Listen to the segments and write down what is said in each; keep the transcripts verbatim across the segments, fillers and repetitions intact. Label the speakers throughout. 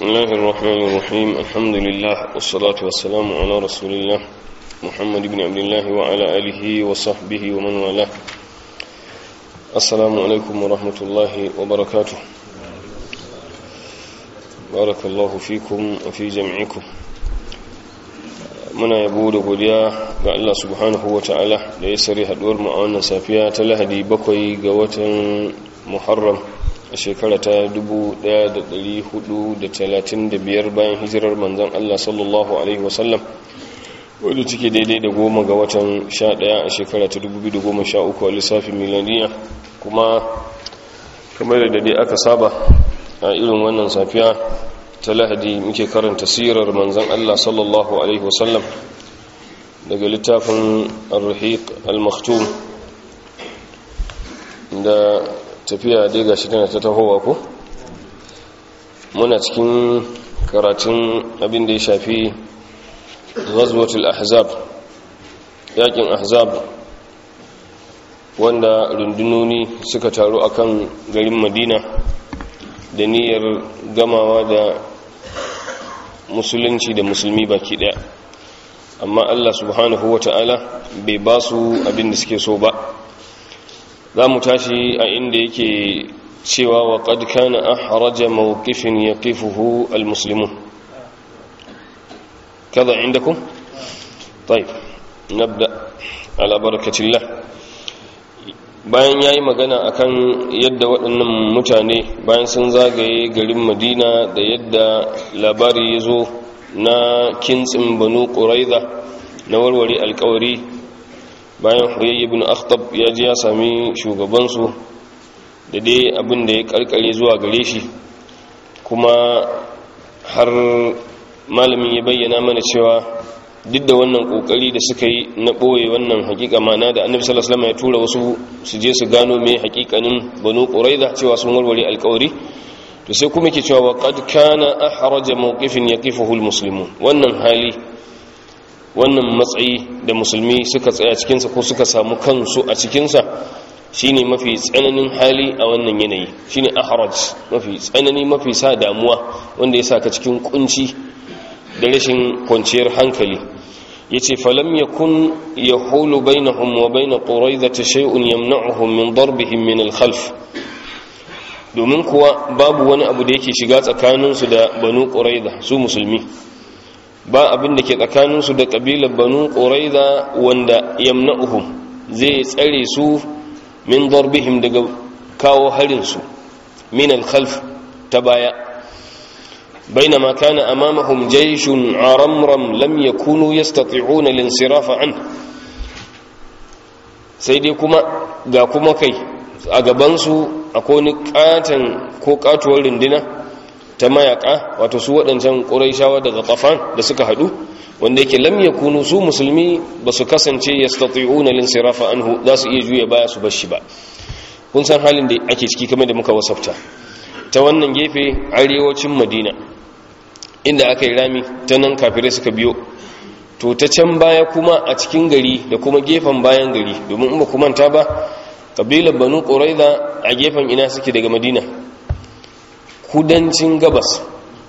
Speaker 1: الله الرحمن الرحيم الحمد لله والصلاة والسلام على رسول الله محمد بن عبد الله وعلى آله وصحبه ومن والاه. السلام عليكم ورحمة الله وبركاته. بارك الله فيكم وفي جمعكم. muna yabo da godiya ga Allah subhanahu wa ta'ala da ya sare haduwar mu a wannan safiya ta Lahadi bakwai ga watan Muharram a shekara ta dubu ɗaya da ɗari hudu da talatin da biyar bayan hijirar manzon Allah sallallahu alaihi wasallam, wadda take daidai da goma ga watan sha ɗaya a shekara ta dubu biyu da goma sha uku a lissafin milaniya. Kuma kamar da dai aka saba a irin wannan safiya ta Lahadi muke karanta sirar manzon Allah sallallahu alaihi wasallam daga littafin Ar-Rahiq Al-Maktum, da tafiya dai gashi tana ta tahowa ko muna cikin karatun abin da ya shafi Ghazwatul Ahzab, yakin Ahzab, wanda rundunoni suka taru akan garin Madina da niyyar gamawa da musulunci da musulmi baki daya, amma Allah subhanahu wata'ala bai ba su abin da suke so ba. za mu tashi a inda yake cewa wa qad kana ahraja mawqifin yaqifuhu almuslimun kaza indakum. طيب نبدا على بركه الله. bayan yayi magana akan yadda waɗannan mutane bayan sun zagaye garin Madina da yadda labari ya zo na kintsin Banu Quraiza na warware alƙawari, bayan Huyayy ibn Akhtab ya ji ya sami shugabansu da dai abin da ya karkare zuwa gare shi, kuma har malamin ya bayyana mana cewa duk da wannan kokari da suka yi na boye wannan hakika mana da Annabi sallallahu alaihi wasallam ya tura wasu su je su gano me hakikanin Banu Quraiza cewa sun warware alƙawari, to sai kuma yake cewa qad kana ahraja mawqifin yaqifuhu almuslimun. wannan hali wannan matsayi da musulmi suka tsaya cikin sa ko suka samu kansu a cikin sa shine mafi tsananin hali a wannan yanayi, shine ahraj, mafi tsanani, mafi sa damuwa, wanda ya saka cikin kunci da rashin kwanciyar hankali. yace falam yakun yahulu bainahum wa bain quraiza shay'un yamna'uhum min darbihim min al-khalf, domin kuwa babu wani abu da yake shiga tsakaninsu da Banu Quraiza su musulmi, ba abin da ke tsakaninsu da kabilar Banu Quraiza wanda yamna'uhum zai tsare su min darbihim daga kawo harin su min al-khalf ta baya. بينما كان أمامهم جيش عرمرم لم يكونوا يستطيعون الانصراف عنه. سيدي كما ga kuma kai a gabansu akwai katan ko katuwar rindina ta mayaka, wato su waɗancan ƙuraishawa daga Ghatafan da suka haɗu, wanda yake lam yakunu su musulmi ba su kasance yastati'una al-insirafa anhu, za su iya juya baya su bar shi ba. kun san halin da ake ciki kamar da muka wasafta ta wannan gefe arewacin Madina inda aka yi rami ta nan kafirai suka biyo, to ta can baya kuma a cikin gari da kuma gefen bayan gari, domin in ba ku manta ba kabilar Banu Quraiza a gefen ina suke daga Madina, kudancin gabas,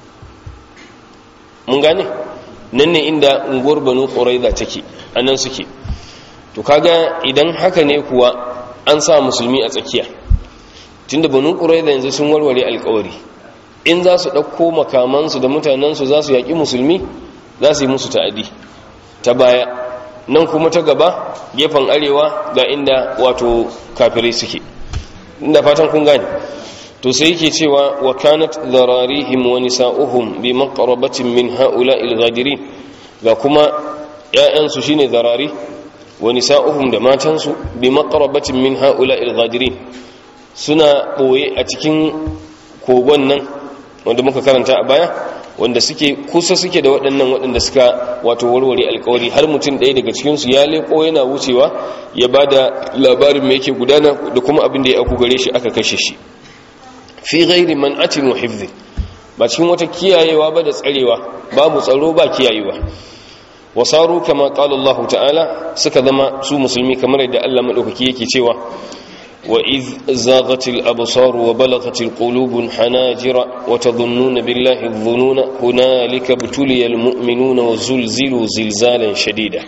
Speaker 1: mun gane nan ne inda unguwar Banu Quraiza take, anan suke. to kaga idan haka ne kuwa an sa musulmi a tsakiya, tunda Banu Quraiza yanzu sun warware alƙawari, in za su ɗauko makamansu da mutanensu za su yaƙi musulmi, za su yi musu ta'adi ta baya, nan kuma ta gaba gefen arewa ga inda wato kafirai suke. inda fatan kun gane. to sai yake cewa wa kanat dhararihim wa nisa'uhum bi maqrabatin min ha'ula'il ghadirin, ga kuma ƴaƴansu shine dharari wa nisa'uhum da matansu bi maqrabatin min ha'ula'il ghadirin, suna boye a cikin kogon nan wanda muka karanta a baya, wanda suke kusa suke da waɗannan waɗanda suka wato warware alƙawari. har mutum ɗaya daga cikinsu ya leƙo yana wucewa ya ba da labarin mai yake gudana da kuma abin da ya auku gare shi, aka kashe shi fi ghairi man'atin wa hifdhi, ba cikin wata kiyayewa ba da tsarewa, babu tsaro ba kiyayewa. wasaru kama qala Allah ta'ala, suka zama su musulmi kamar yadda Allah madaukaki yake cewa وإذ زاغت الأبصار وبلغت القلوب الحناجر وتظنون بالله الظنون هنالك ابتلي المؤمنون وزلزلوا زلزالا شديدا.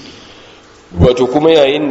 Speaker 1: وتكما يعند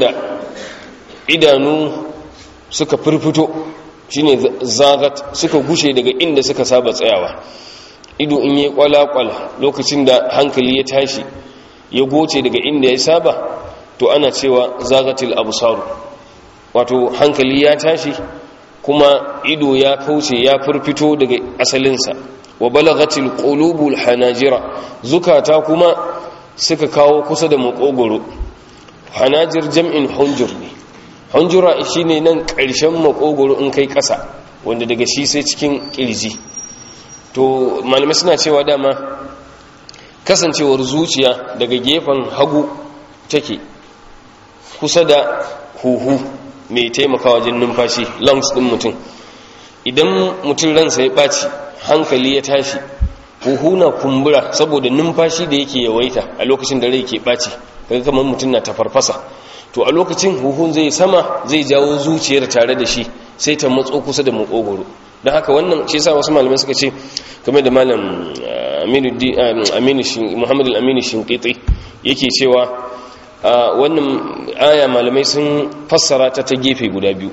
Speaker 1: إدانو suka firfito shine zagat suka gushe daga inda suka saba tsayawa. Ido in yi kwala-kwala lokacin da hankali ya tashi ya goce daga inda ya saba, to ana cewa zagatil absaru, wato hankali ya tashi kuma ido ya kauce ya firfito daga asalinsa. Wa balagatil qulubul hanajira, zukata kuma suka kawo kusa da makogoro. Hanajir jam'in hunjur ne. Hunjura shine nan ƙarshen makogoro in kai ƙasa, wanda daga shi sai cikin ƙirji. To malamai suna cewa dama kasancewar zuciya daga gefen hagu take kusa da huhu mai taimakawa wajen numfashi, lungs din mutum. Idan mutum ransa ya ɓaci, hankali ya tashi, huhu na kumbura saboda numfashi da yake yawaita a lokacin da rai ke ɓaci, kaga kamar mutum na tafarfasa. To a lokacin huhun zai sama, zai jawo zuciyar tare da shi sai ta matso kusa da makogoro. Don haka wannan shi yasa wasu malamai suka ce, kamar da malam Aminu Muhammad al-Aminu Shinqiti yake cewa wannan aya malamai sun fassara ta ta gefe guda biyu.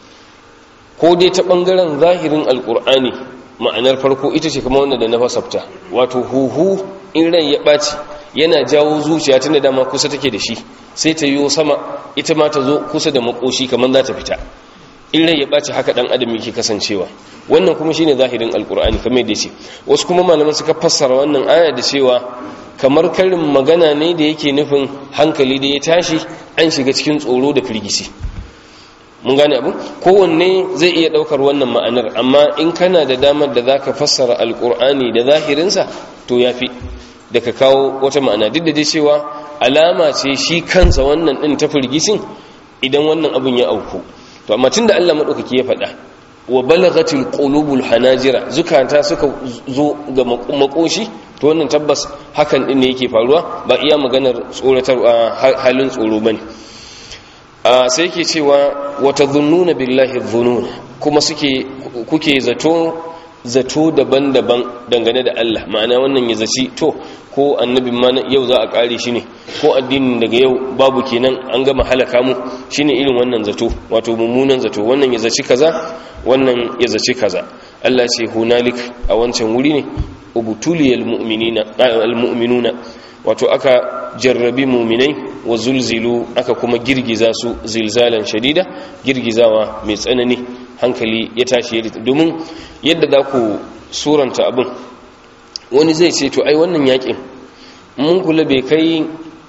Speaker 1: Ko dai ta bangaren zahirin alkur'ani, ma'anar farko ita ce kamar wanda da na fasafta, wato huhu in rai ya ɓaci yana jawo zuciya tunda dama kusa take da shi, sai ta yiwo sama ita ma ta zo kusa da makoshi kamar za ta fita. In rai ya ɓaci haka ɗan adam yake kasancewa. Wannan kuma shine zahirin alkur'ani kamar yadda ce. Wasu kuma malaman suka fassara wannan aya da cewa kamar karin magana ne da yake nufin hankali da ya tashi an shiga cikin tsoro da firgici. Mun gane abu? Kowanne zai iya ɗaukar wannan ma'anar, amma in kana da damar da zaka fassara alkur'ani da zahirinsa to yafi da ka kawo wata ma'ana, duk da dai cewa alama ce shi kansa wannan ɗin ta firgicin idan wannan abun ya auku. To amma tunda Allah madaukaki ya faɗa wa balagatil qulubul hanajira, zukata suka zo ga makoshi, to wannan tabbas hakan din ne yake faruwa, ba iya maganar tsoratar halin tsoro bane. a sai yake cewa wa tadhunnuna billahi dhunun, kuma suke kuke zato zato daban-daban dangane da Allah, ma'ana wannan ya zaci to ko annabin ma yau za a kare shi ne, ko addinin daga yau babu kenan an gama halaka mu, shine irin wannan zato, wato mummunan zato. Wannan ya zaci kaza, wannan ya zaci kaza. Allah ce hunalik, a wancan wuri ne ubtuliyal mu'minina almu'minuna, wato aka jarrabi mu'minai wa zulzilu, aka kuma girgiza su zilzalan shadida, girgizawa mai tsanani, hankali ya tashi ya, domin yadda za ku suranta abin, wani zai ce to ai wannan yakin mun kula bai kai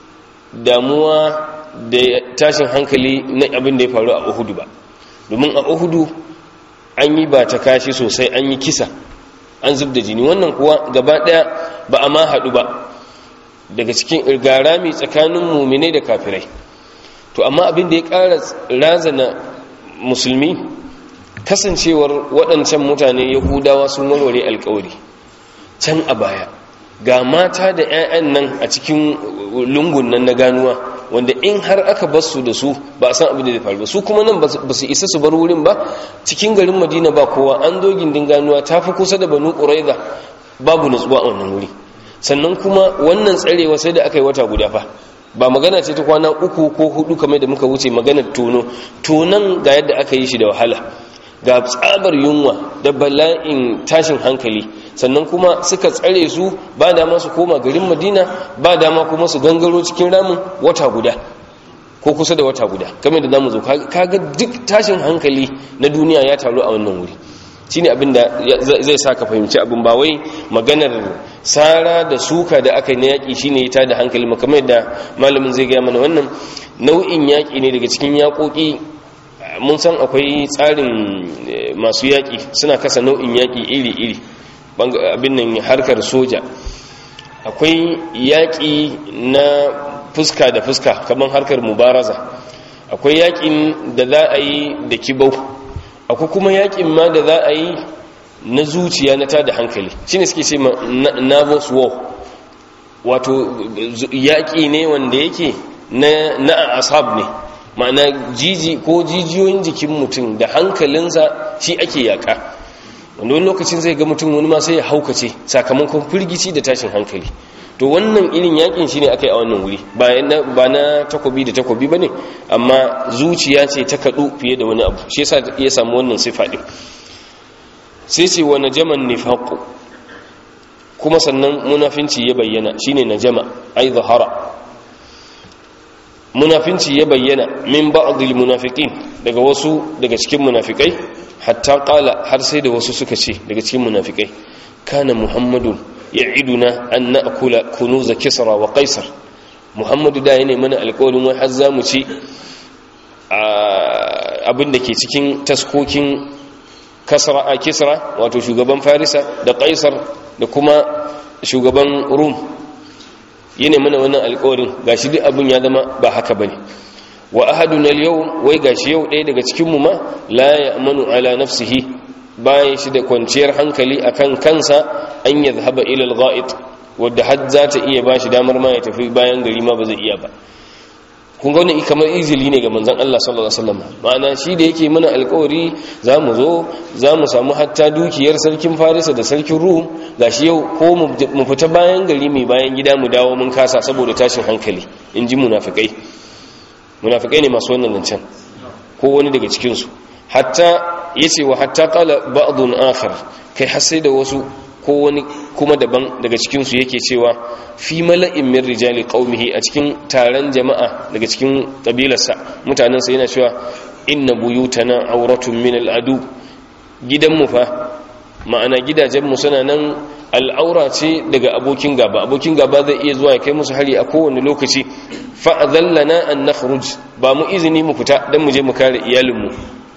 Speaker 1: damuwa da tashin hankali na abin da ya faru a Uhudu ba, domin a Uhudu an yi ba ta kashi sosai, an yi kisa, an zub da jini. Wannan kuwa gaba daya ba a ma haɗu ba daga cikin irgarami tsakanin muminai da kafirai. To amma abin da ya ƙara razana musulmi kasancewar waɗancan mutane yahudawa sun warware alkawari can a baya, ga mata da 'ya'yan nan a cikin lungun nan na ganuwa, wanda in har aka bar su da su ba a san abin da zai faru ba. Su kuma nan ba su isa su bar wurin ba, cikin garin Madina ba kowa, an zo gindin ganuwa ta fi kusa da Banu Quraiza, babu nutsuwa a wannan wuri. Sannan kuma wannan tsarewa sai da aka yi wata guda fa, ba magana ce ta kwana uku ko hudu kamar da muka wuce maganar tono. Tonan ga yadda aka yi shi da wahala, ga tsabar yunwa da bala'in tashin hankali, sannan kuma suka tsare su, ba dama su koma garin Madina, ba dama kuma su gangaro cikin ramin wata guda ko kusa da wata guda, kamar da zamu zo kaga duk tashin hankali na duniya ya taru a wannan wuri. Shine abin da zai sa ka fahimci abin, ba wai maganar sara da suka da aka yi na yaƙi shine ya tada hankali, kamar da malamin zai gaya mana. Wannan nau'in yaƙi ne daga cikin yaƙoƙi. Mun san akwai tsarin masu yaƙi, suna kasa nau'in yaƙi iri-iri, abin nan harkar soja. Akwai yaƙi na fuska da fuska kamar harkar mubaraza, akwai yaƙin da za a yi da kibau, akwai kuma yaƙin ma da za a yi na zuciya na tada hankali, shine suke ce ma nervous war, wato yaƙi ne wanda yake na asab ne, ma'ana jiji ko jijiyoyin jikin mutum da hankalinsa shi ake yaka wanda wani lokacin zai ga mutum wani ma sai ya haukace sakamakon firgici da tashin hankali. To wannan irin yakin shi ne aka yi a wannan wuri ba na takobi da takobi ba ne, amma zuciya ce ta kaɗu fiye da wani abu, shi yasa ya samu wannan sifa ɗin. sai ce wa najaman nifaqu, kuma sannan munafinci ya bayyana, shine najama ai zahara, munafinci ya bayyana min ba'dil munafiqin, daga wasu daga cikin munafikai, hatta qala, har sai da wasu suka ce daga cikin munafikai, kana muhammadun ya'iduna an na'kula kunuz kisra wa qaisar, muhammadu da yana mana alƙawarin wai har zamu ci abin da ke cikin taskokin kasra a kisra, wato shugaban farisa, da qaisar da kuma shugaban rum. yana mana wannan alƙawarin, gashi duk abin ya zama ba haka bane. wa ahaduna al-yawm, wai gashi yau ɗaya daga cikin mu ma la ya'manu ala nafsihi, bayan shi da kwanciyar hankali akan kansa, an yadhhaba ila al-gha'it, wanda had za ta iya bashi damar ma ya tafi bayan gari ma ba zai iya ba. kun ga wannan kamar izili ne ga manzon Allah sallallahu alaihi wasallam, ma'ana shi da yake mana alƙawari zamu zo zamu samu hatta dukiyar sarkin Farisa da sarkin Rum, gashi yau ko mu fita bayan gari mai bayan gida mu dawo mun kasa saboda tashin hankali. In ji munafikai, munafikai ne masu wannan zancen, ko wani daga cikin su. Hatta yace wa hatta qala ba'dun akhar, kai har sai da wasu ko wani kuma daban daga cikinsu yake cewa fi mala'in min rijali qaumihi, a cikin taron jama'a daga cikin kabilarsa mutanensa, yana cewa inna buyutana auratun min al'adu, gidanmu fa, ma'ana gidajenmu suna nan al'aura ce daga abokin gaba, abokin gaba zai iya zuwa ya kai musu hari a kowane lokaci. fa'adhallana an nakhruj, ba mu izini mu fita dan mu je mu kare iyalinmu.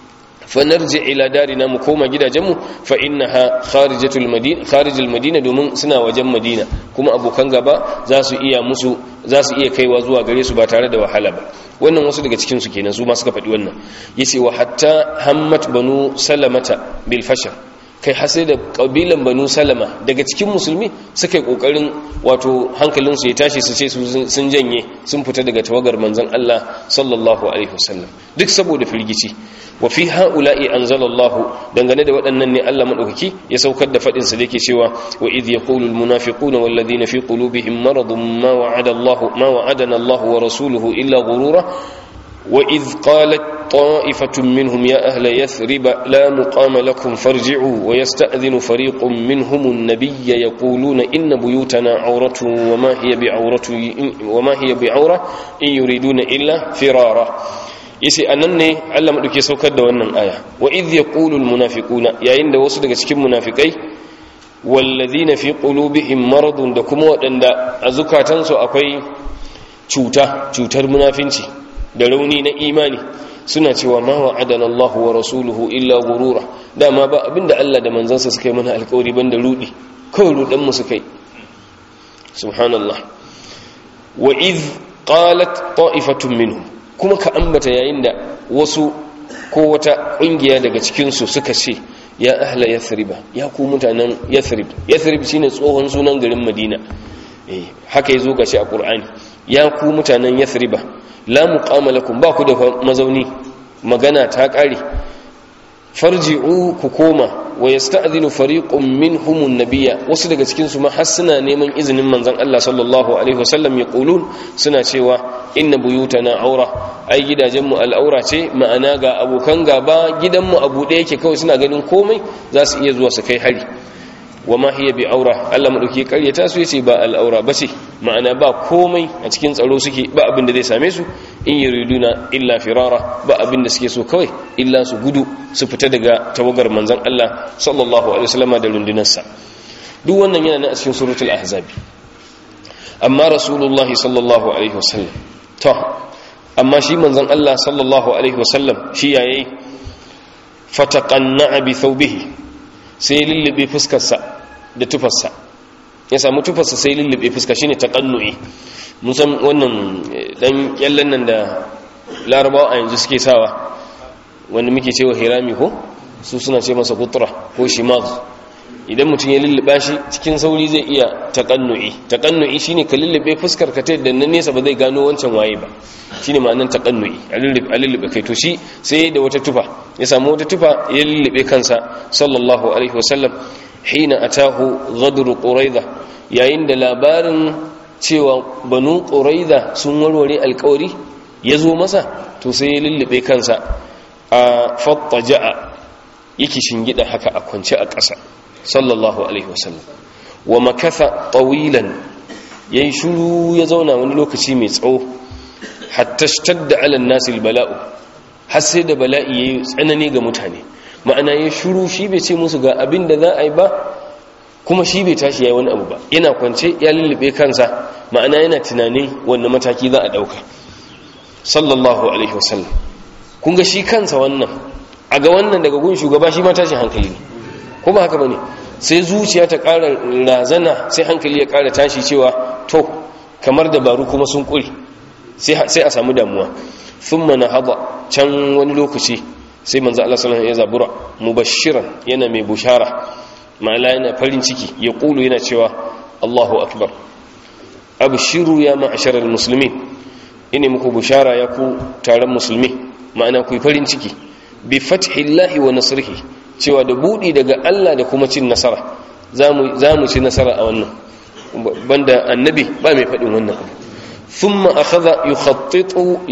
Speaker 1: fanarji ila darina, mu koma gidajenmu, fa innaha kharijatul madina, kharijul madina, domin suna wajen madina, kuma abokan gaba za su iya musu za su iya kaiwa zuwa gare su ba tare da wahala ba. wannan wasu daga cikin su kenan, su ma suka faɗi wannan. yace wa hatta hammat banu salamata bil fashar, kai hasai da kabilan banu salama daga cikin musulmi suka yi kokarin wato hankalinsu ya tashi su ce sun janye, sun fita daga tawagar manzon Allah sallallahu alaihi wasallam, duk saboda firgici. wa fi haula'i anzalallahu, dangane da waɗannan ne Allah madaukaki ya saukar da fadin sa da yake cewa wa idh yaqulu al munafiquna wal ladina fi qulubihim maradun ma wa'ada Allah ma wa'adana Allah wa rasuluhu illa ghurura wa idh qalat ta'ifatun minhum ya ahla yathrib la muqama lakum farji'u wa yasta'dhinu fariqun minhum an-nabiyya yaquluna inna buyutana 'awratun wa ma hiya bi'awratin wa ma hiya bi'awra in yuriduna illa firara. yace anan ne Allah madauke saukar da wannan aya, wa idh yaqulu almunafiquna, yayin da wasu daga cikin munafikai, walladhina fi qulubihim maradun, da kuma wadanda a zukatansu akwai cuta cutar munafinci da rauni na imani, suna cewa ma wa'adana Allah wa rasuluhu illa ghurura, dama ba abinda Allah da manzansa suka yi mana alƙawari banda rudi, kawai rudan mu suka yi. subhanallah. wa idh qalat ta'ifatun minhum, kuma ka ambata yayin da wasu ko wata kungiya daga cikinsu suka ce ya ahla yathriba, ya ku mutanen yathrib. Yathrib shine tsohon sunan garin Madina, eh haka yazo gashi a Qur'ani. ya ku mutanen yathriba la muqama lakum, ba ku da mazauni, magana ta kare. farji'u, ku koma. wa yasta'dhinu fariqun minhum an-nabiyya, wasu daga cikin su ma har suna neman izinin manzon Allah sallallahu alaihi wasallam, yaqulun, suna cewa inna buyutana aura, ai gidajenmu al'aura ce, ma'ana ga abokan gaba gidanmu abu da yake, kawai suna ganin komai za su iya zuwa su kai hari. wa ma hiya bi aura, Allah madauki karyata su yace ba al'aura bace, ma'ana ba komai a cikin tsaro suke, ba abin da zai same su, in yuriduna illa firara, ba abin da suke so kawai illa su gudu su fita daga tawagar manzon Allah sallallahu alaihi wasallam da rundunarsa. duk wannan yana nan a cikin suratul ahzab. amma rasulullahi sallallahu alaihi wasallam, to amma shi manzon Allah sallallahu alaihi wasallam shi yayi, fataqanna bi thawbihi, sai lullube fuskarsa da tufarsa, ya samu tufarsa sai lullube fuska, shine taqannu'i. mun san wannan dan kyallan nan da larabawa a yanzu suke sawa, wanda muke cewa hirami ko su suna ce masa kutra ko shimaz, idan mutum ya lulluba shi cikin sauri zai iya taqannu'i taqannu'i shine ka lullube fuskar ka ta yadda nan nesa ba zai gano wancan waye ba shine ma'anar taqannu'i a lullube a lullube kai to shi sai da wata tufa ya samu wata tufa ya lullube kansa sallallahu alaihi wasallam hina atahu ghadru quraiza yayin da labarin cewa banu quraiza sun warware alƙawari ya zo masa to sai ya lullube kansa a fattaja'a yake shingida haka a kwance a ƙasa sallallahu alaihi wasallam wa makatha tawilan yayin shiru ya zauna wani lokaci mai tsawo hatta shtadda ala an-nas al-bala'u har sai da bala'i yayi tsanani ga mutane ma'ana yayin shiru shi bai ce musu ga abin da za a yi ba kuma shi bai tashi yayi wani abu ba yana kwance ya lullube kansa ma'ana yana tunanin wanne mataki za a dauka sallallahu alaihi wasallam kun ga shi kansa wannan a ga wannan daga gun shugaba shi ma tashi hankali ne ko ba haka bane sai zuciya ta ƙara razana sai hankali ya ƙara tashi cewa to kamar dabaru kuma sun ƙuri sai sai a samu damuwa thumma nahada can wani lokaci sai manzo Allah sallallahu alaihi wasallam ya zabura mubashiran yana mai bushara ma'ana yana farin ciki ya kulu yana cewa Allahu akbar abshiru ya ma'asharal muslimin ine muku bushara ya ku taron musulmi ma'ana ku farin ciki bi fathillahi wa nasrihi cewa da budi daga Allah da kuma cin nasara zamu zamu ci nasara a wannan banda annabi ba mai fadin wannan abu thumma akhadha yukhattitu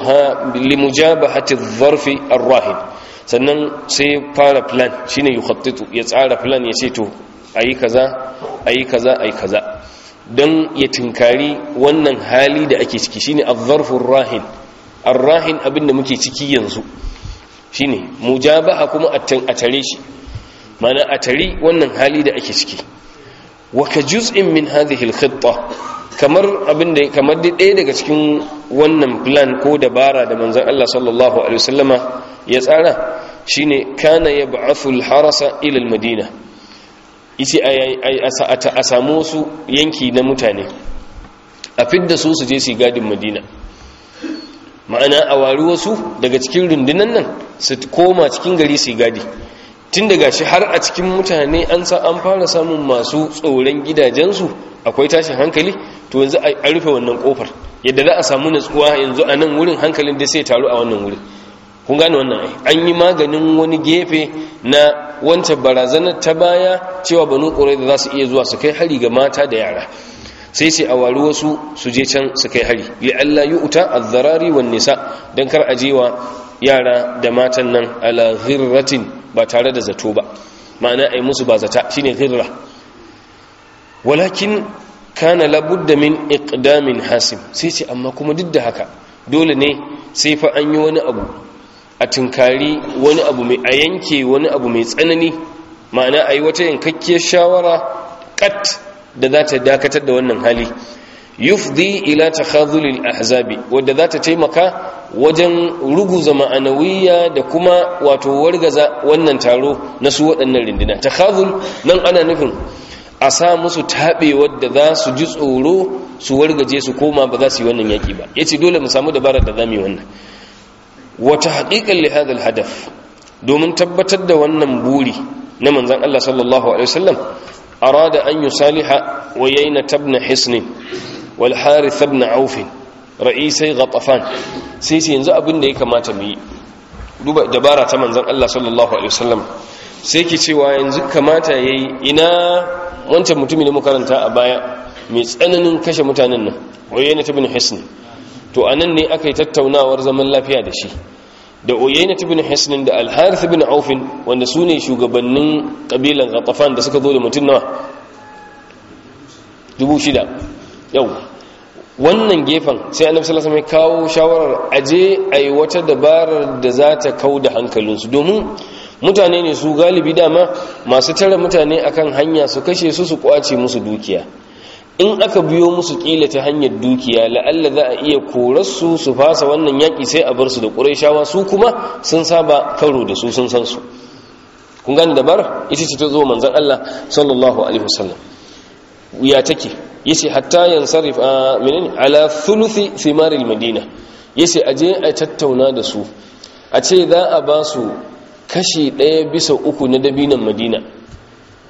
Speaker 1: limujabahati adh-dharf ar-rahib sannan sai fara plan shine yukhattitu ya tsara plan ya ce to ayi kaza ayi kaza ayi kaza don ya tinkari wannan hali da ake ciki shine adh-dharf ar-rahin ar-rahin abinda muke ciki yanzu shine mujabaha kuma a tare shi mana a tare wannan hali da ake ciki wa ka juz'in min hadhihi al-khitta kamar abinda kamar ɗaya daga cikin wannan plan ko dabara da manzon Allah sallallahu alaihi wasallama ya tsara shine kana yab'athu al-harasa ila al-madina yace a samu su yanki na mutane a fidda su su je su gadin madina ma'ana a wari wasu daga cikin rundunan nan su koma cikin gari su gadi tun daga shi har a cikin mutane an sa an fara samun masu tsoron gidajensu akwai tashin hankali to yanzu a rufe wannan kofar yadda za a samu natsuwa yanzu a nan wurin hankalin da sai taru a wannan wurin kun gane wannan ai an yi maganin wani gefe na wancan barazanar ta baya cewa banu qurayza za su iya zuwa su kai hari ga mata da yara sai sai a wari wasu su je can su kai hari li alla yu'ta az-zarari wan nisa dan kar ajewa yara da matan nan ala ghirratin ba tare da zato ba ma'ana ai musu ba zata shine ghirra walakin kana labudda min iqdamin hasim sai ce amma kuma duk da haka dole ne sai fa an yi wani abu a tinkari wani abu mai a yanke wani abu mai tsanani ma'ana ayi wata yankakkiyar shawara kat da za ta dakatar da wannan hali yufdi ila takhadhulil ahzabi wadda za ta taimaka wajen ruguza ma'anawiyya da kuma wato wargaza wannan taro na su waɗannan rindina takhadhul nan ana nufin a sa musu taɓe wadda za su ji tsoro su wargaje su koma ba za su yi wannan yaƙi ba yace dole mu samu dabarar da za mu yi wannan wata haƙiƙan li hadha hadaf domin tabbatar da wannan buri na manzon Allah sallallahu alaihi wasallam أراد أن يصالح ويينة بن حصن والحارث بن عوف رئيسي غطفان سيسي ينزو أبن دي كما تبي دوبا دبارة منزل الله صلى الله عليه وسلم سيكي تيوى ينزو كما تيي إنا وانت متمنى مكارنتا أبايا ميسأنن كش متانن ويينة بن حصن تو أنني أكي تتونا ورزم الله فيها دشي da Uyayna ibn Hisn da Al-Harith ibn Auf wanda sune shugabannin kabilan Ghatafan da suka zo da mutun nawa dubu shida yau wannan gefen sai Annabi sallallahu alaihi wasallam ya kawo shawarar aje ai wata dabarar da za ta kauda hankalinsu domin mutane ne su galibi dama masu tare mutane akan hanya su kashe su su kwace musu dukiya in aka biyo musu kila ta hanyar dukiya la'alla za a iya korarsu su fasa wannan yaki sai a bar su da ƙurayshawa su kuma sun saba karo da su sun san su kun gane dabar ita ce ta zo manzon Allah sallallahu alaihi wasallam ya take yace hatta yansarif menene ala thuluthi thimaril madina yace aje a tattauna da su a ce za a ba su kashi ɗaya bisa uku na dabinan madina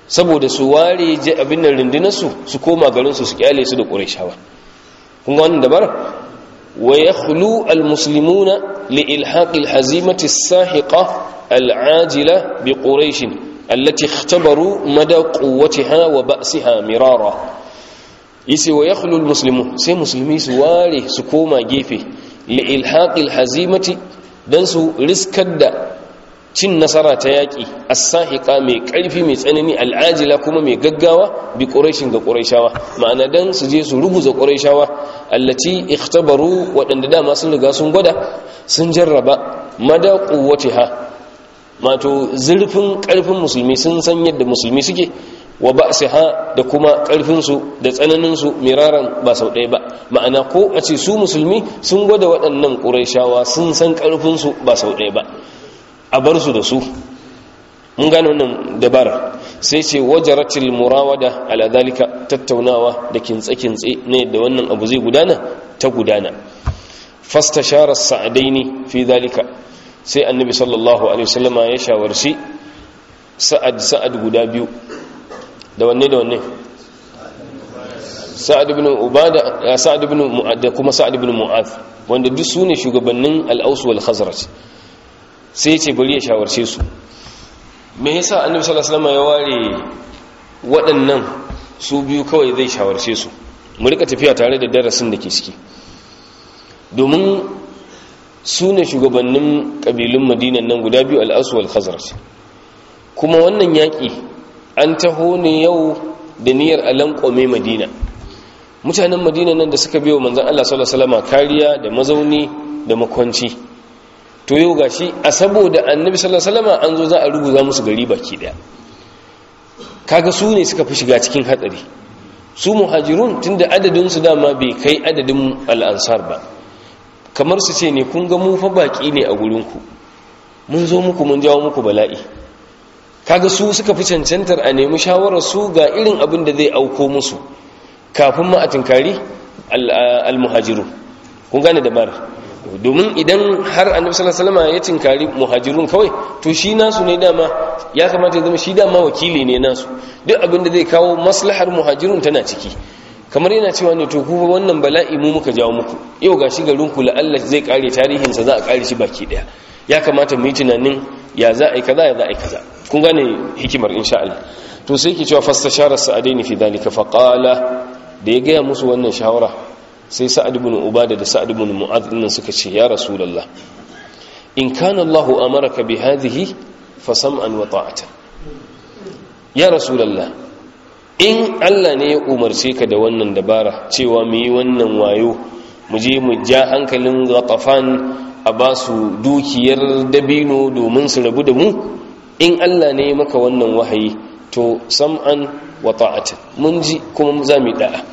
Speaker 1: saboda su ware abin nan rundunarsu su koma garinsu su kyale su da ƙurayshawa. kun ga wannan dabar wa yakhlu almuslimuna li ilhaqi alhazimati as-sahiqa al'ajila bi quraish allati ikhtabaru mada quwwatiha wa ba'siha mirara. yace wa yakhlu almuslimun sai musulmi su ware su koma gefe li ilhaqi alhazimati dan su riskar da cin nasara ta yaƙi as-sahiqa mai ƙarfi mai tsanani al'ajila kuma mai gaggawa bi quraishin ga quraishawa, ma'ana dan su je su rubuza quraishawa allati ikhtabaru waɗanda dama sun riga sun gwada sun jarraba mada quwwatiha, mato zurfin ƙarfin musulmi sun san yadda musulmi suke, wa ba'siha da kuma ƙarfin su da tsananin su miraran ba sau ɗaya ba, ma'ana ko a ce su musulmi sun gwada waɗannan quraishawa sun san ƙarfin su ba sau ɗaya ba, a bar su da su. mun gano wannan dabara. sai ce wajaratil murawada ala dalika, tattaunawa da kintse-kintse ne da wannan abu zai gudana ta gudana. fastashara sa'adaini fi dalika, sai annabi sallallahu alaihi wasallama ya shawarci sa'ad sa'ad guda biyu. da wanne da wanne? sa'ad ibn ubada, sa'ad ibn mu'adh da kuma sa'ad ibn mu'adh, wanda duk sune shugabannin al-aws wal khazraj. sai ce bari ya shawarce su. me yasa annabi sallallahu alaihi wasallam ya ware waɗannan su biyu kawai zai shawarce su? mu rika tafiya tare da darasin da ke ciki, domin su ne shugabannin kabilun madinan nan guda biyu al-aws wal khazraj, kuma wannan yaki an taho ne yau da niyyar alanƙome madina. mutanen madina nan da suka biyo manzon Allah sallallahu alaihi wasallam kariya da mazauni da makwanci, to yau gashi a saboda annabi sallallahu alaihi wasallam an zo za a ruguza musu gari baki daya. kaga su ne suka fi shiga cikin hatsari, su muhajirun tunda adadin su dama bai kai adadin al-ansar ba, kamar su ce ne kun ga mu fa baki ne a gurin ku, mun zo muku mun jawo muku bala'i. kaga su suka fi cancantar a nemi shawarar su ga irin abin da zai auko musu kafin ma a tinkari al-muhajirun. kun gane dabarar, domin idan har annabi sallallahu alaihi wasallam ya tinkari muhajirun kawai, to shi nasu ne dama, ya kamata ya zama shi dama wakili ne nasu, duk abin da zai kawo maslahar muhajirun tana ciki. kamar yana cewa ne to kuma wannan bala'i mu muka jawo muku, yau gashi garin ku la'alla zai kare tarihin sa, za a kare shi baki daya, ya kamata mu yi tunanin ya za a yi kaza ya za a yi kaza. kun gane hikimar insha Allah. to sai ki cewa fastashara sa'adaini fi dalika faqala, da ya gaya musu wannan shawara sai sa'ad ibn ubada da sa'ad ibn mu'adh din suka ce ya rasulullah in kana Allahu amaraka bi hadhihi fa sam'an wa ta'atan. ya rasulullah in Allah ne ya umarce ka da wannan dabara cewa mu yi wannan wayo, mu je mu ja hankalin Ghatafan a ba su dukiyar dabino domin su rabu da mu, in Allah ne ya maka wannan wahayi to sam'an wa ta'atan, mun ji kuma za mu da'a.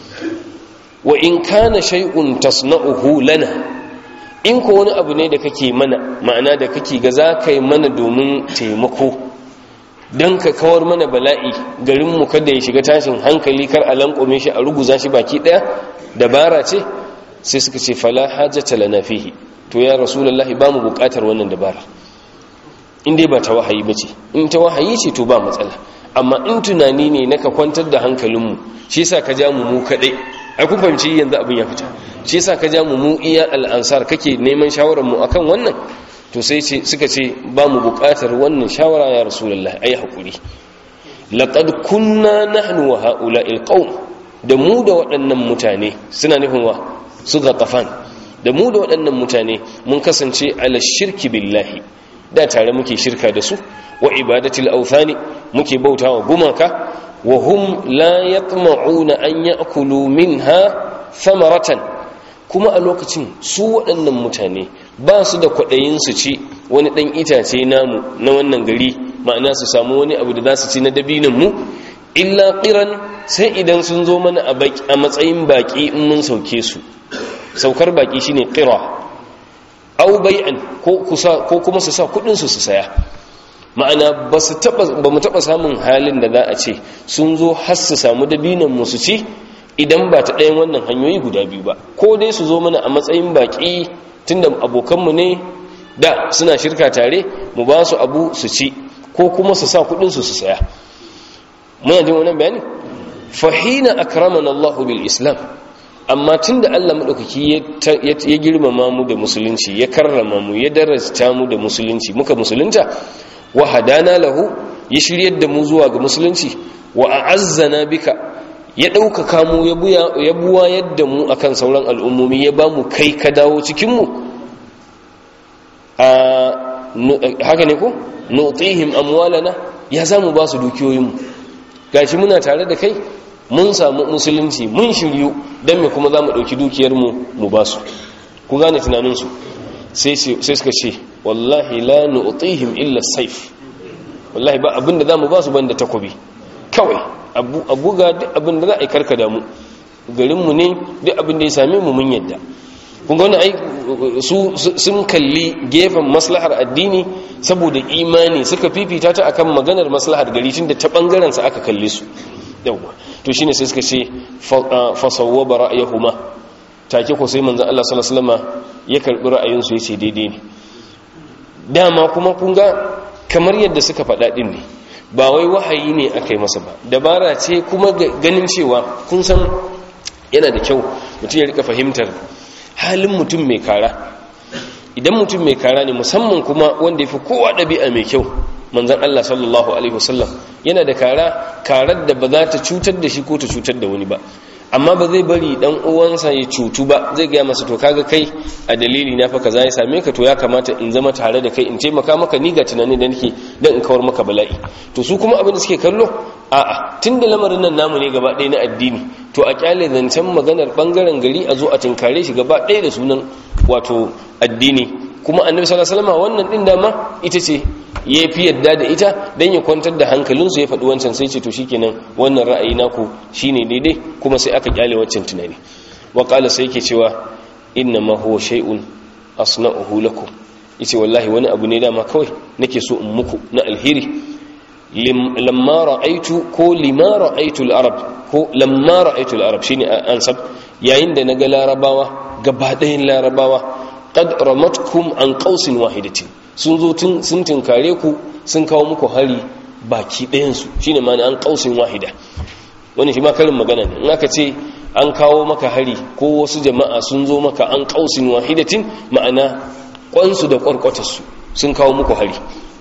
Speaker 1: wa in kana shay'un tasna'uhu lana, in ko wani abu ne da kake mana, ma'ana da kake ga za ka yi mana domin taimako don ka kawar mana bala'i, garinmu kada ya shiga tashin hankali, kar a lankome shi a ruguza shi baki daya, dabara ce. sai suka ce fala hajjata lana fihi, to ya rasulullahi ba mu bukatar wannan dabara, in dai ba ta wahayi ba ce. in ta wahayi ce to ba matsala, amma in tunani ne na ka kwantar da hankalinmu, shi yasa ka ja mu mu kadai. ai kun fahimci yanzu abin ya fita, shi yasa ka ja mu mu iya al-ansar kake neman shawarar mu akan wannan, to sai ce suka ce ba mu buƙatar wannan shawara ya rasulullahi, ai hakuri. laqad kunna nahnu wa ha'ula'il qaum, da mu da waɗannan mutane, suna nufin wa su Ghatafan, da mu da waɗannan mutane mun kasance ala shirki billahi, da tare muke shirka da su, wa ibadatil awthani, muke bautawa gumaka, wa hum la yatma'una an ya'kulu minha thamaratan, kuma a lokacin su waɗannan mutane ba su da kwaɗayin su ci wani ɗan itace namu na wannan gari, ma'ana su samu wani abu da za su ci na dabinin mu, illa qiran, sai idan sun zo mana a matsayin baki in mun sauke su. saukar baki shine qira, au bai'an, ko kusa ko kuma su sa kudin su su saya. ma'ana ba su taba ba mu taba samun halin da za a ce sun zo har su samu dabinan mu su ci idan ba ta ɗayan wannan hanyoyi guda biyu ba, ko dai su zo mana a matsayin baki tunda abokanmu ne da suna shirka tare, mu ba su abu su ci, ko kuma su sa kudin su su saya. muna jin wannan bayani fahina akramana Allah bil islam amma tunda Allah madaukaki ya girmama mu da musulunci ya karrama mu ya darasta mu da musulunci muka musulunta wa hadana lahu ya shiryar da mu zuwa ga musulunci wa a'azzana bika ya ɗaukaka mu ya buwa yadda mu akan sauran al'ummomi ya ba mu kai ka dawo cikin mu a haka ne ko nutihim amwalana ya zamu ba su dukiyoyin mu gashi muna tare da kai mun samu musulunci mun shiryu don me kuma za mu ɗauki dukiyarmu mu ba su ku gane tunaninsu sai suka ce wallahi la nu'tihim illa saif wallahi ba abinda za mu ba su banda takobi kawai a buga duk abinda za a yi karkada mu garinmu ne duk abinda ya same mu mun yadda kun ga wani ai su sun kalli gefen maslahar addini saboda imani suka fifita ta akan maganar maslahar gari tunda ta bangaren sa aka kalle su yawa to shine sai suka ce fa sawwaba ra'ayuhuma take ko sai manzon Allah sallallahu alaihi wasallam ya karbi ra'ayin su yace daidai ne dama kuma kun ga kamar yadda suka faɗa din ne ba wai wahayi ne akai masa ba dabara ce kuma ganin cewa kun san yana da kyau mutum ya rika fahimtar halin mutum mai kara idan mutum mai kara ne musamman kuma wanda yafi kowa ɗabi'a mai kyau manzon Allah sallallahu alaihi wasallam yana da kara karar da ba za ta cutar da shi ko ta cutar da wani ba amma ba zai bari dan uwansa ya cutu ba zai ga masa to kaga kai a dalili na fa kaza ya same ka to ya kamata in zama tare da kai in taimaka maka ni ga tunanin da nake dan in kawar maka bala'i to su kuma abin da suke kallo a'a tunda lamarin nan namu ne gaba ɗaya na addini to a kyale zancen maganar bangaren gari a zo a tinkare shi gaba ɗaya da sunan wato addini kuma annabi sallallahu alaihi wasallam wannan din dama ita ce ya fi yadda da ita dan ya kwantar da hankalinsu ya faɗi wancan sai ce to shikenan wannan ra'ayi naku shine daidai kuma sai aka kyale wancan tunani wa qala sai yake cewa inna ma huwa shay'un asna'uhu lakum yace wallahi wani abu ne dama kawai nake so in muku na alheri lamma ra'aitu ko lima ra'aitu al-arab ko lamma ra'aitu al-arab shine ansab yayin da naga larabawa gaba ɗayan larabawa qad ramatkum an qausin wahidatin sun zo tun sun tinkare ku sun kawo muku hari baki ɗayan su shine ma'ana an qausin wahida wani shi ma karin magana ne in aka ce an kawo maka hari ko wasu jama'a sun zo maka an qausin wahidatin ma'ana kwansu da kwarkwatarsu sun kawo muku hari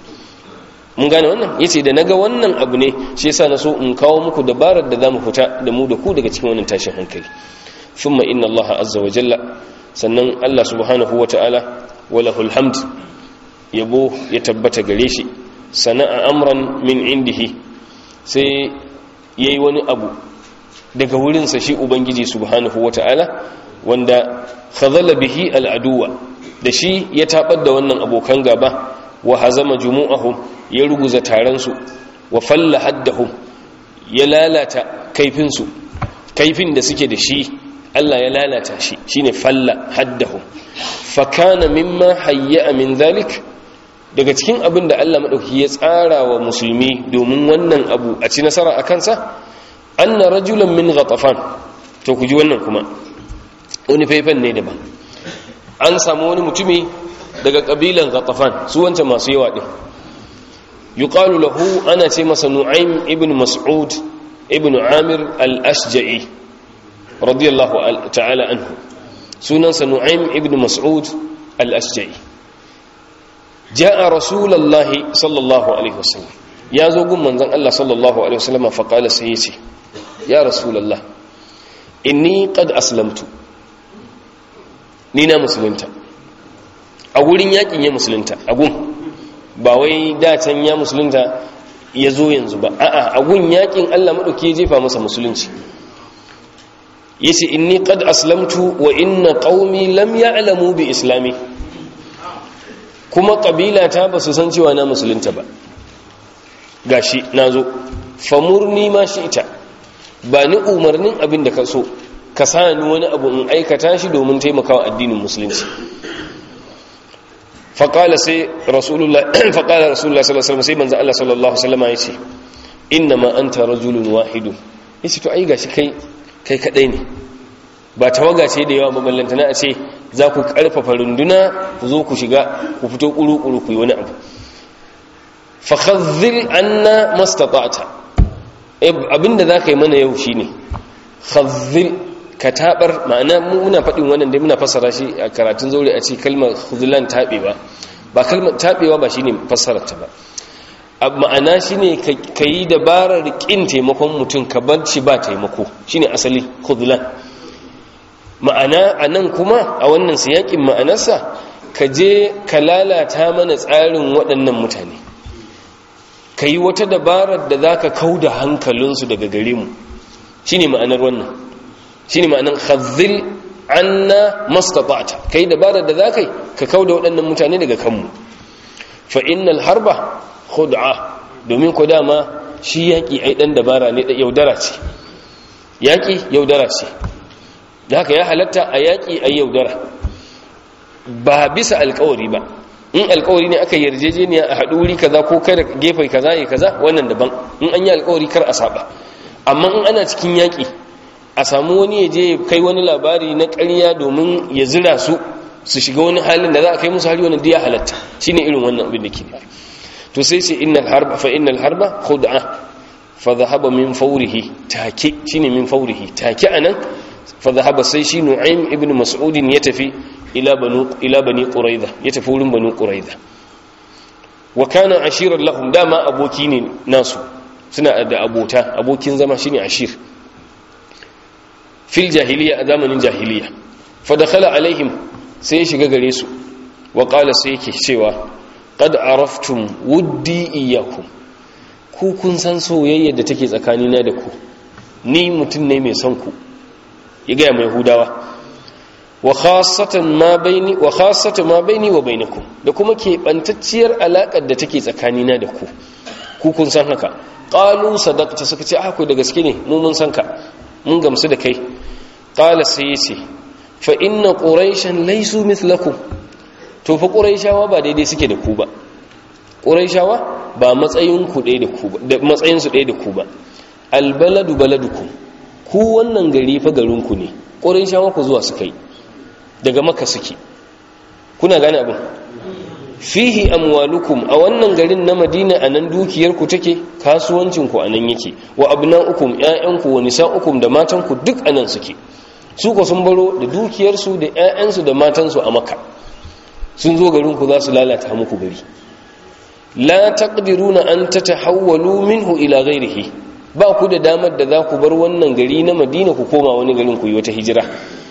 Speaker 1: mun gane wannan yace da naga wannan abu ne shi yasa na so in kawo muku dabarar da zamu fita da mu da ku daga cikin wannan tashin hankali thumma inna allaha azza wa jalla sannan Allah subhanahu wataala walahul hamd yabo ya tabbata gare shi sana'a amran min indihi sai yayi wani abu daga wurin sa shi ubangiji subhanahu wataala wanda khadhala bihi al'aduwa da shi ya tabar da wannan abokan gaba wa hazama jumu'ahum ya ruguza taransu wa falla haddahum ya lalata kaifinsu kaifin da suke da shi Allah ya lalata shi shine falla haddahum fa kana mimma hayya min zalik daga cikin abin da Allah madauki ya tsara wa musulmi domin wannan abu a ci nasara a kansa anna rajulan min ghatafan to ku ji wannan kuma wani faifan ne daban an samu wani mutumi daga kabilan ghatafan su wancan masu yawa din yuqalu lahu ana ce masa nu'aym ibn mas'ud ibn amir al-ashja'i radiyallahu ta'ala anhu sunansa nu'aym ibn mas'ud al-ashja'i ja'a rasulullahi sallallahu alaihi wasallam ya zo gun manzon Allah sallallahu alaihi wasallam fa qala sai yace ya rasulullah inni qad aslamtu ni na musulunta a gurin yakin ya musulunta a gun ba wai da can ya musulunta ya zo yanzu ba a'a a gun yakin Allah madauki ya jefa masa musulunci yace inni qad aslamtu wa inna qaumi lam ya'lamu bi islami kuma kabila ta basu san cewa na musulunta ba gashi nazo famurni ma shi ita ba ni umarnin abin da ka so ka sani wani abu in aikata shi domin taimakawa addinin musulunci faqala sai rasulullah faqala rasulullah sallallahu alaihi wasallam sai manzo Allah sallallahu alaihi wasallam yace inna ma anta rajulun wahidun yace to ai gashi kai kai kadai ne ba tawaga ce da yawa maballantana a ce za ku karfafa runduna ku zo ku shiga ku fito kuru-kuru ku yi wani abu fa khazzil anna mastata'ta abinda za ka yi mana yau shine khadhil katabar, ma'ana muna faɗin wannan dai muna fassara shi a karatun zaure a ce kalmar khudlan tabewa ba kalmar tabewa ba shine fassarar ta ba, ma'ana shine ka yi dabarar kin taimakon mutum ka bar shi ba taimako shine asali khudlan. ma'ana anan kuma a wannan siyakin ma'anarsa ka je ka lalata mana tsarin waɗannan mutane, ka yi wata dabarar da za ka kauda hankalinsu daga gare mu shine ma'anar wannan, shine ma'anar khadhil anna mastata'ta, kai dabarar da zakai ka kauda waɗannan mutane daga kanmu. fa innal harba khud'a, domin ko dama shi yaki ai dan dabara ne, da yaudara ce, yaki yaudara ce, da haka ya halatta a yaki ai yaudara ba bisa alƙawari ba. in alƙawari ne aka yarjejeniya a haɗu wuri kaza ko kada gefe kaza ya kaza wannan daban, in an yi alƙawari kar a saba. amma in ana cikin yaki a samu wani ya je kai wani labari na ƙarya domin ya zira su su shiga wani halin da za a kai musu hari, wannan ya halatta, shine irin wannan abin da ke nufi. to sai ce innal harba fa innal harba khud'a fa dhahaba min fawrihi, take shine min fawrihi take anan fa dhahaba sai shi Nu'aym ibn Mas'ud ya tafi ila banu ila bani Quraiza, ya tafi wurin banu Quraiza. wa kana ashiran lahum, dama aboki ne nasu, suna da abota, abokin zama shine ashir fil jahiliya, a zamanin jahiliya. fa dakhala alaihim, sai ya shiga gare su, wa qala sai yake cewa qad araftum wuddi iyyakum, ku kun san soyayya da take tsakanina da ku, ni mutum ne mai son ku, ya ga mai hudawa. wa khassatan ma baini wa khassatan ma baini wa bainakum, da kuma ke bantacciyar alakar da take tsakanina da ku, ku kun san haka. qalu sadaqta, suka ce ah ko da gaske ne, mu mun san ka, mun gamsu da kai. qala sai yace fa inna quraishan laysu mithlakum, to fa quraishawa ba daidai suke da ku ba, quraishawa ba matsayin ku ɗaya da ku ba, da matsayin su ɗaya da ku ba. albaladu baladukum, ku wannan gari fa garin ku ne, quraishawa ku zuwa suka yi daga makka suke, kuna gane abin. fihi amwalukum, a wannan garin na madina anan dukiyar ku take, kasuwancin ku anan yake. wa abnaukum, ƴaƴanku, wa nisaukum, da matan ku duk anan suke. su ko sun baro da dukiyar su da ƴaƴansu da matan su a makka, sun zo garin ku za su lalata muku gari. la taqdiruna an tatahawwalu minhu ila ghayrihi, ba ku da damar da za ku bar wannan gari na madina ku koma wani garin ku yi wata hijira.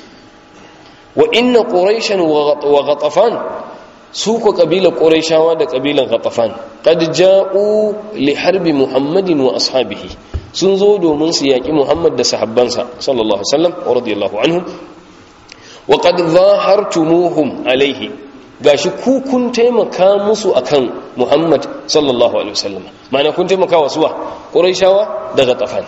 Speaker 1: wa inna quraishan wa ghatafan, su ko kabilar quraishawa da kabilar ghatafan qad ja'u li harbi muhammadin wa ashabihi, sun zo domin su yaki muhammad da sahabbansa sallallahu alaihi wasallam wa radiyallahu anhum. wa qad zahartumuhum alaihi, gashi ku kun taimaka musu akan muhammad sallallahu alaihi wasallam, ma'ana kun taimaka wa suwa quraishawa da ghatafan.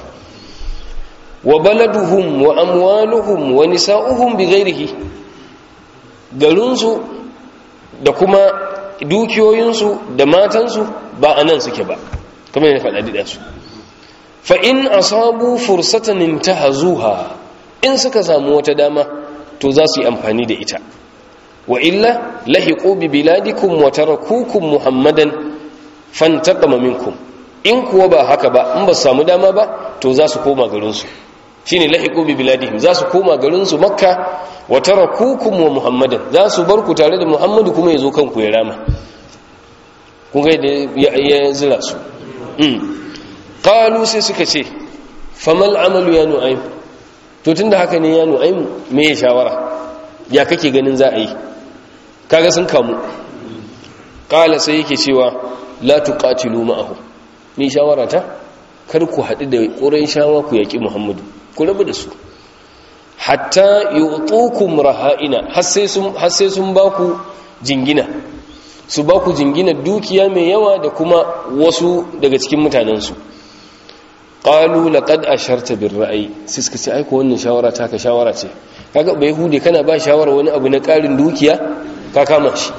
Speaker 1: wa baladuhum wa amwaluhum wa nisa'uhum bighairihi, garinsu da kuma dukiyoyinsu da matansu ba a nan suke ba, kamar yana faɗa didansu. fa in asabu fursatan intahazuha, in suka samu wata dama to za su yi amfani da ita. wa illa lahiqu bi biladikum wa tarakukum muhammadan fantaqama minkum, in kuwa ba haka ba, in ba su samu dama ba to za su koma garinsu, shine lahiqu bi biladihim, za su koma garinsu makka. wa tarakukum wa muhammadan, za su bar ku tare da muhammadu kuma yazo kanku ya rama. kun ga da ya zira su. qalu sai suka ce famal amalu ya nu'aym, to tunda haka ne ya nu'aym, me ya shawara, ya kake ganin za a yi? kaga sun kamu. qala sai yake cewa la tuqatilu ma'ahu, me shawara ta, kar ku haɗu da quraishawa ku yaki muhammadu, ku rabu da su. hatta yutukum raha'ina, har sai sun har sai sun ba ku jingina, su ba ku jingina dukiya mai yawa da kuma wasu daga cikin mutanensu. qalu laqad asharta bir ra'yi, sai suka ce ai ko wannan shawara ta ka shawara ce, kaga bai hude kana ba shawara wani abu na karin dukiya ka kama shi.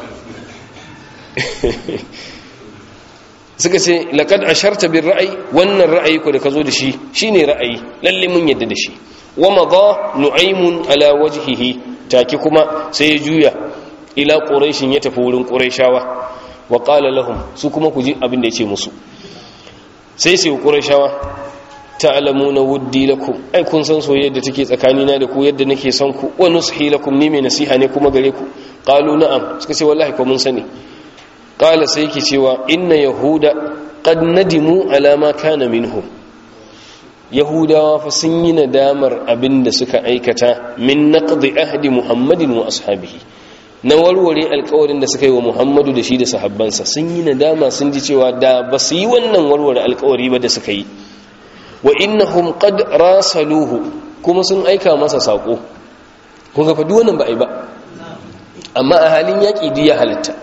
Speaker 1: suka ce laqad asharta bir ra'yi, wannan ra'ayi ko da ka zo da shi shine ra'ayi, lalle mun yadda da shi. wa madha nu'aymun ala wajhihi, take kuma sai ya juya ila quraishin, ya tafi wurin quraishawa. wa qala lahum, su kuma ku ji abin da yace musu. sai sai quraishawa ta'lamuna wuddi lakum ai kun san soyayya da take tsakanina da ku yadda nake son ku wa nushi lakum ni mai nasiha ne kuma gare ku qalu na'am suka ce wallahi ko mun sani qala sai yake cewa inna yahuda qad nadimu ala ma kana minhum yahudawa fa sun yi nadamar abinda suka aikata min naqdi ahdi muhammadin wa ashabihi na warware alƙawarin da suka yi wa muhammadu da shi da sahabbansa sun yi nadama sun ji cewa da ba su yi wannan warware alƙawari ba da suka yi wa innahum qad rasaluhu kuma sun aika masa sako kun ga fa duk wannan ba ai ba amma a halin yaki di ya halatta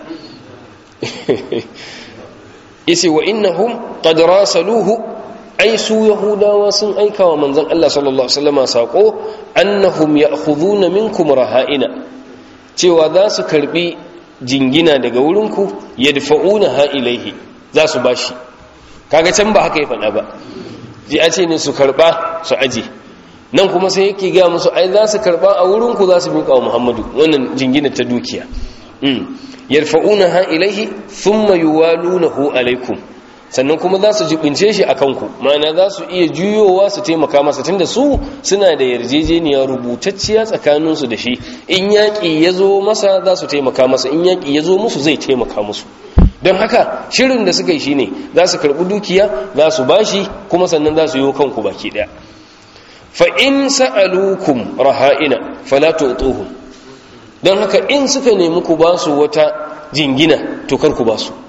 Speaker 1: yace wa innahum qad rasaluhu ai su yahudawa sun aika wa manzon Allah sallallahu alaihi wasallam sako annahum ya'khuduna minkum raha'ina cewa za su karbi jingina daga wurinku yadfa'una ha ilaihi za su bashi kaga can ba haka ya faɗa ba ji a ce ne su karba su aje nan kuma sai yake ga musu ai za su karba a wurinku za su miƙa wa Muhammadu wannan jingina ta dukiya yarfa'una ha ilaihi thumma yuwalunahu alaikum sannan kuma za su jibince shi a kanku ma'ana za su iya juyowa su taimaka masa tunda su suna da yarjejeniya rubutacciya tsakaninsu da shi in yaƙi ya zo masa za su taimaka masa in yaƙi ya zo musu zai taimaka musu don haka shirin da suka yi shi ne za su karɓi dukiya za su bashi kuma sannan za su yi kanku baki ɗaya fa in sa'alukum raha'ina fala tu'tuhum don haka in suka nemi ku ba su wata jingina to kar ku ba su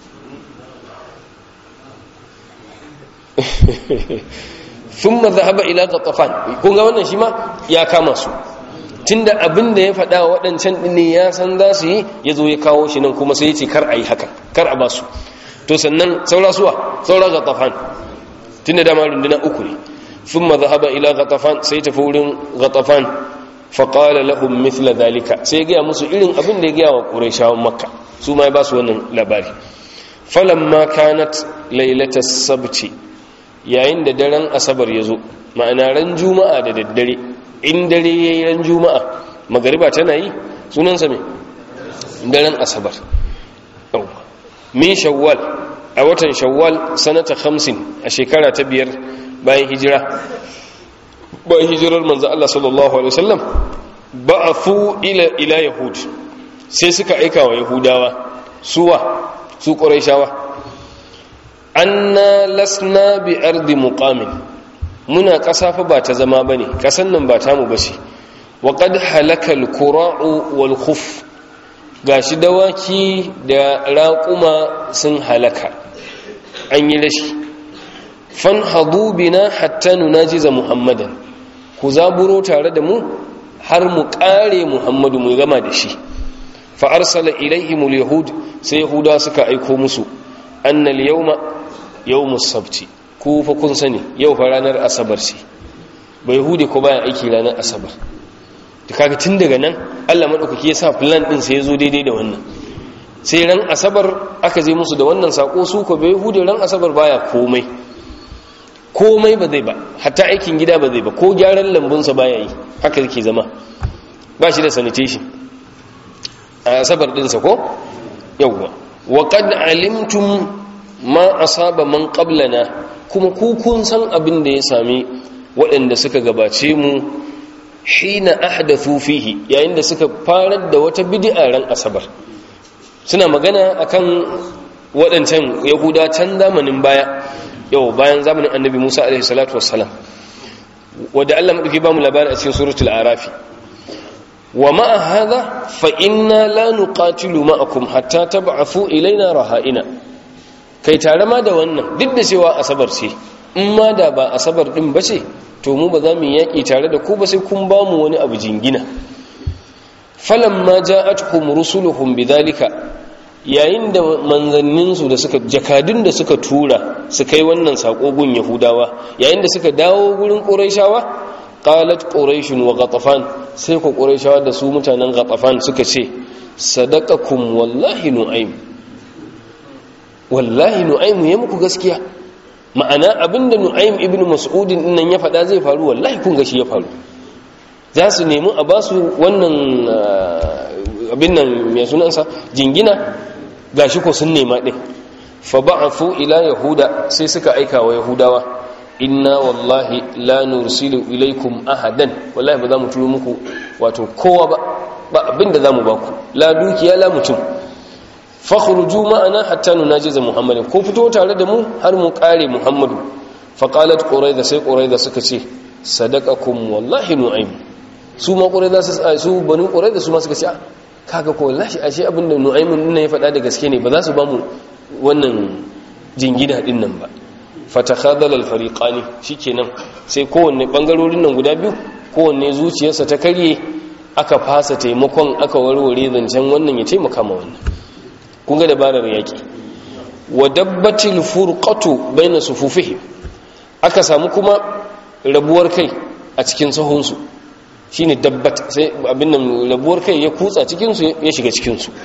Speaker 1: thumma dhahaba ila qatafan kun ga wannan shi ma ya kama su tunda abin da ya faɗa waɗancan ɗin ne ya san za su yi ya zo ya kawo shi nan kuma sai ya ce kar a yi haka kar a ba su to sannan saura suwa saura qatafan tunda dama runduna uku ne thumma dhahaba ila qatafan sai tafi wurin qatafan fa qala lahum mithla dhalika sai ya ga musu irin abin da ya ga wa quraishawan makka su ma ya ba su wannan labari falamma kanat lailatas sabti yayin da daren asabar ya zo ma'ana ran juma'a da daddare in dare ya yi ran juma'a magariba tana yi sunansa mai daren asabar min shawwal a watan shawwal sanata hamsin a shekara ta biyar bayan hijira bayan hijirar manzo Allah sallallahu alaihi wasallam ba'athu ila ila yahud sai suka aika wa yahudawa suwa su quraishawa anna lasna bi ardi muqamin muna kasa fa ba ta zama bane kasan nan ba tamu bace wa qad halaka al-qura'u wal khuf gashi dawaki da raquma sun halaka an yi rashi fanhadu bina hatta nunajiza muhammadan ku zaburo tare da mu har mu kare muhammadu mu gama da shi fa arsala ilaihim al-yahud sai yahuda suka aiko musu annal yawma yawmus sabti ku fa kun sani yau fa ranar asabar ce bai yahudi ko baya aiki ranar asabar to kaga tun daga nan Allah madaukaki ya sa plan din sai yazo daidai da wannan sai ran asabar aka je musu da wannan sako su ko bai yahudi ran asabar baya komai komai ba zai ba hatta aikin gida ba zai ba ko gyaran lambun sa baya yi haka yake zama ba shi da sanitation a asabar din sa ko yawwa wa qad alimtum ma asaba man qablana kuma ku kun san abin da ya sami waɗanda suka gabace mu hina ahdathu fihi yayin da suka farar da wata bid'a ran asabar suna magana akan waɗancan yahuda can zamanin baya yau bayan zamanin annabi Musa alaihi salatu wassalam wanda Allah madauki ba mu labari a cikin suratul arafi wa ma'a hadha fa inna la nuqatilu ma'akum hatta tab'athu ilaina raha'ina kai tare ma da wannan duk da cewa asabar ce in ma da ba asabar din bace to mu ba za mu yaki tare da ku ba sai kun ba mu wani abu jingina falamma ja'atuhum rusuluhum bidhalika yayin da manzannin su da suka jakadun da suka tura su kai wannan sako gun yahudawa yayin da suka dawo gurin quraishawa qalat quraishun wa ghatafan sai ko quraishawa da su mutanen ghatafan suka ce sadaqakum wallahi nu'aym wallahi nu'aym ya muku gaskiya ma'ana abinda nu'aym ibnu mas'udin dinnan ya faɗa zai faru wallahi kun ga shi ya faru za su nemi a ba su wannan abin nan mai sunansa jingina gashi ko sun nema din fa ba'athu ila yahuda sai suka aika wa yahudawa inna wallahi la nursilu ilaikum ahadan wallahi ba za mu turo muku wato kowa ba ba abinda za mu ba ku la dukiya la mutum fakhruju ma'ana hatta nunajiza muhammadin ko fito tare da mu har mu kare muhammadu faqalat quraiza sai quraiza suka ce sadaqakum wallahi nu'aym su ma quraiza su banu quraiza su ma suka ce kaga ko wallahi ashe abinda nu'aymun din ya faɗa da gaske ne ba za su ba mu wannan jingina din nan ba fatakhadala al-fariqani shikenan sai kowanne bangarorin nan guda biyu kowanne zuciyarsa ta karye aka fasa taimakon aka warware zancen wannan ya taimaka ma wannan kun ga dabarar yaki wa dabbatil furqatu baina sufufihim aka samu kuma rabuwar kai a cikin sahunsu shine dabbat sai abin nan rabuwar kai ya kutsa cikin su ya shiga cikin su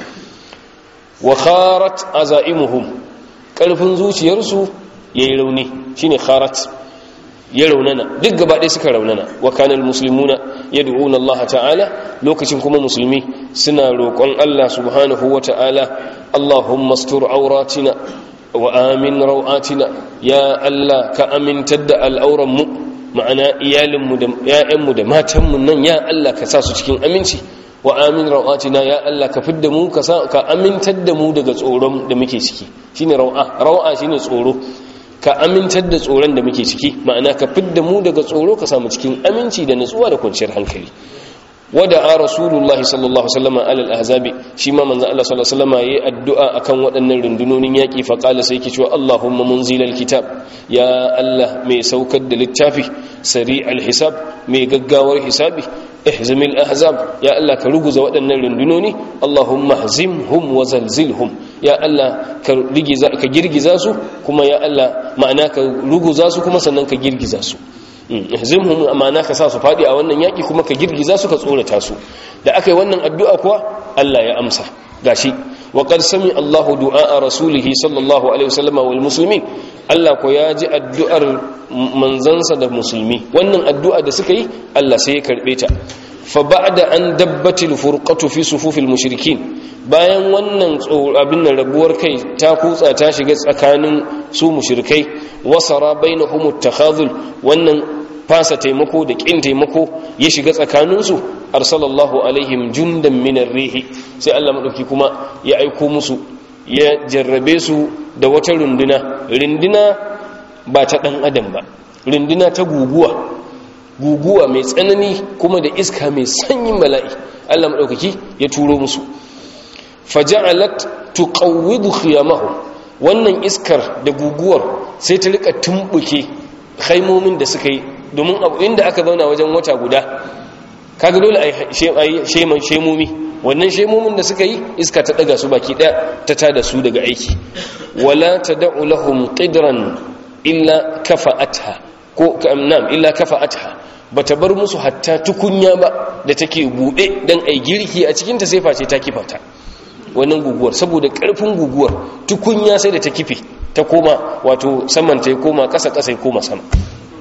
Speaker 1: wa kharat azaimuhum karfin zuciyarsu yayi rauni shine kharat ya raunana duk gaba ɗaya suka raunana wa kana almuslimuna yad'una Allah ta'ala lokacin kuma musulmi suna roƙon Allah subhanahu wa ta'ala Allahumma astur auratina wa amin rawatina ya Allah ka amintar da al'auran mu ma'ana iyalinmu da ƴaƴanmu da matanmu nan ya Allah ka sa su cikin aminci wa amin rawatina ya Allah ka fidda mu ka sa ka amintar da mu daga tsoron da muke ciki shine rawa rawa shine tsoro ka amintar da tsoron da muke ciki ma'ana ka fidda mu daga tsoro ka samu cikin aminci da nutsuwa da kwanciyar hankali wada'a rasulullahi sallallahu alaihi wasallam alal ahzabi shi ma manzo Allah sallallahu alaihi wasallam yayi addu'a akan waɗannan rundunonin yaki fa qala sai yake cewa Allahumma munzilal kitab ya Allah mai saukar da littafi sari'al hisab mai gaggawar hisabi ihzimil ahzab ya Allah ka ruguza waɗannan rundunoni Allahumma hazimhum wa zalzilhum ya Allah ka rigiza ka girgiza su kuma ya Allah ma'ana ka ruguza su kuma sannan ka girgiza su ihzimhum ma'ana ka sa su fadi a wannan yaki kuma ka girgiza su ka tsorata su da akai wannan addu'a kuwa Allah ya amsa gashi wa qad sami Allahu du'a rasulih sallallahu alaihi wasallam wal muslimin Allah ko ya ji addu'ar manzansa da musulmi wannan addu'a da suka yi Allah sai ya karbe ta fa ba'da an dabbatil furqatu fi sufufil mushrikin bayan wannan abin nan rabuwar kai ta kutsa ta shiga tsakanin su mushrikai wasara bainahum at-takhadhul wannan fasa taimako da kin taimako ya shiga tsakaninsu arsalallahu alaihim jundan minar rihi sai Allah madauki kuma ya aiko musu ya jarrabe su da wata runduna runduna ba ta dan adam ba runduna ta guguwa guguwa mai tsanani kuma da iska mai sanyin bala'i Allah madaukaki ya turo musu faja'alat tuqawwidu khiyamahum wannan iskar da guguwar sai ta rika tumbuke khaimomin da suka yi domin inda aka zauna wajen wata guda kaga dole ai sheman shemomi wannan shemomin da suka yi iska ta daga su baki daya ta tada su daga aiki wala tad'u lahum qidran illa kafa'atha ko nam illa kafa'atha bata bar musu hatta tukunya ba da take bude dan ai girki a cikin ta sai face ta kifata wannan guguwar saboda karfin guguwar tukunya sai da ta kife ta koma wato saman ta koma kasa kasa ya koma sama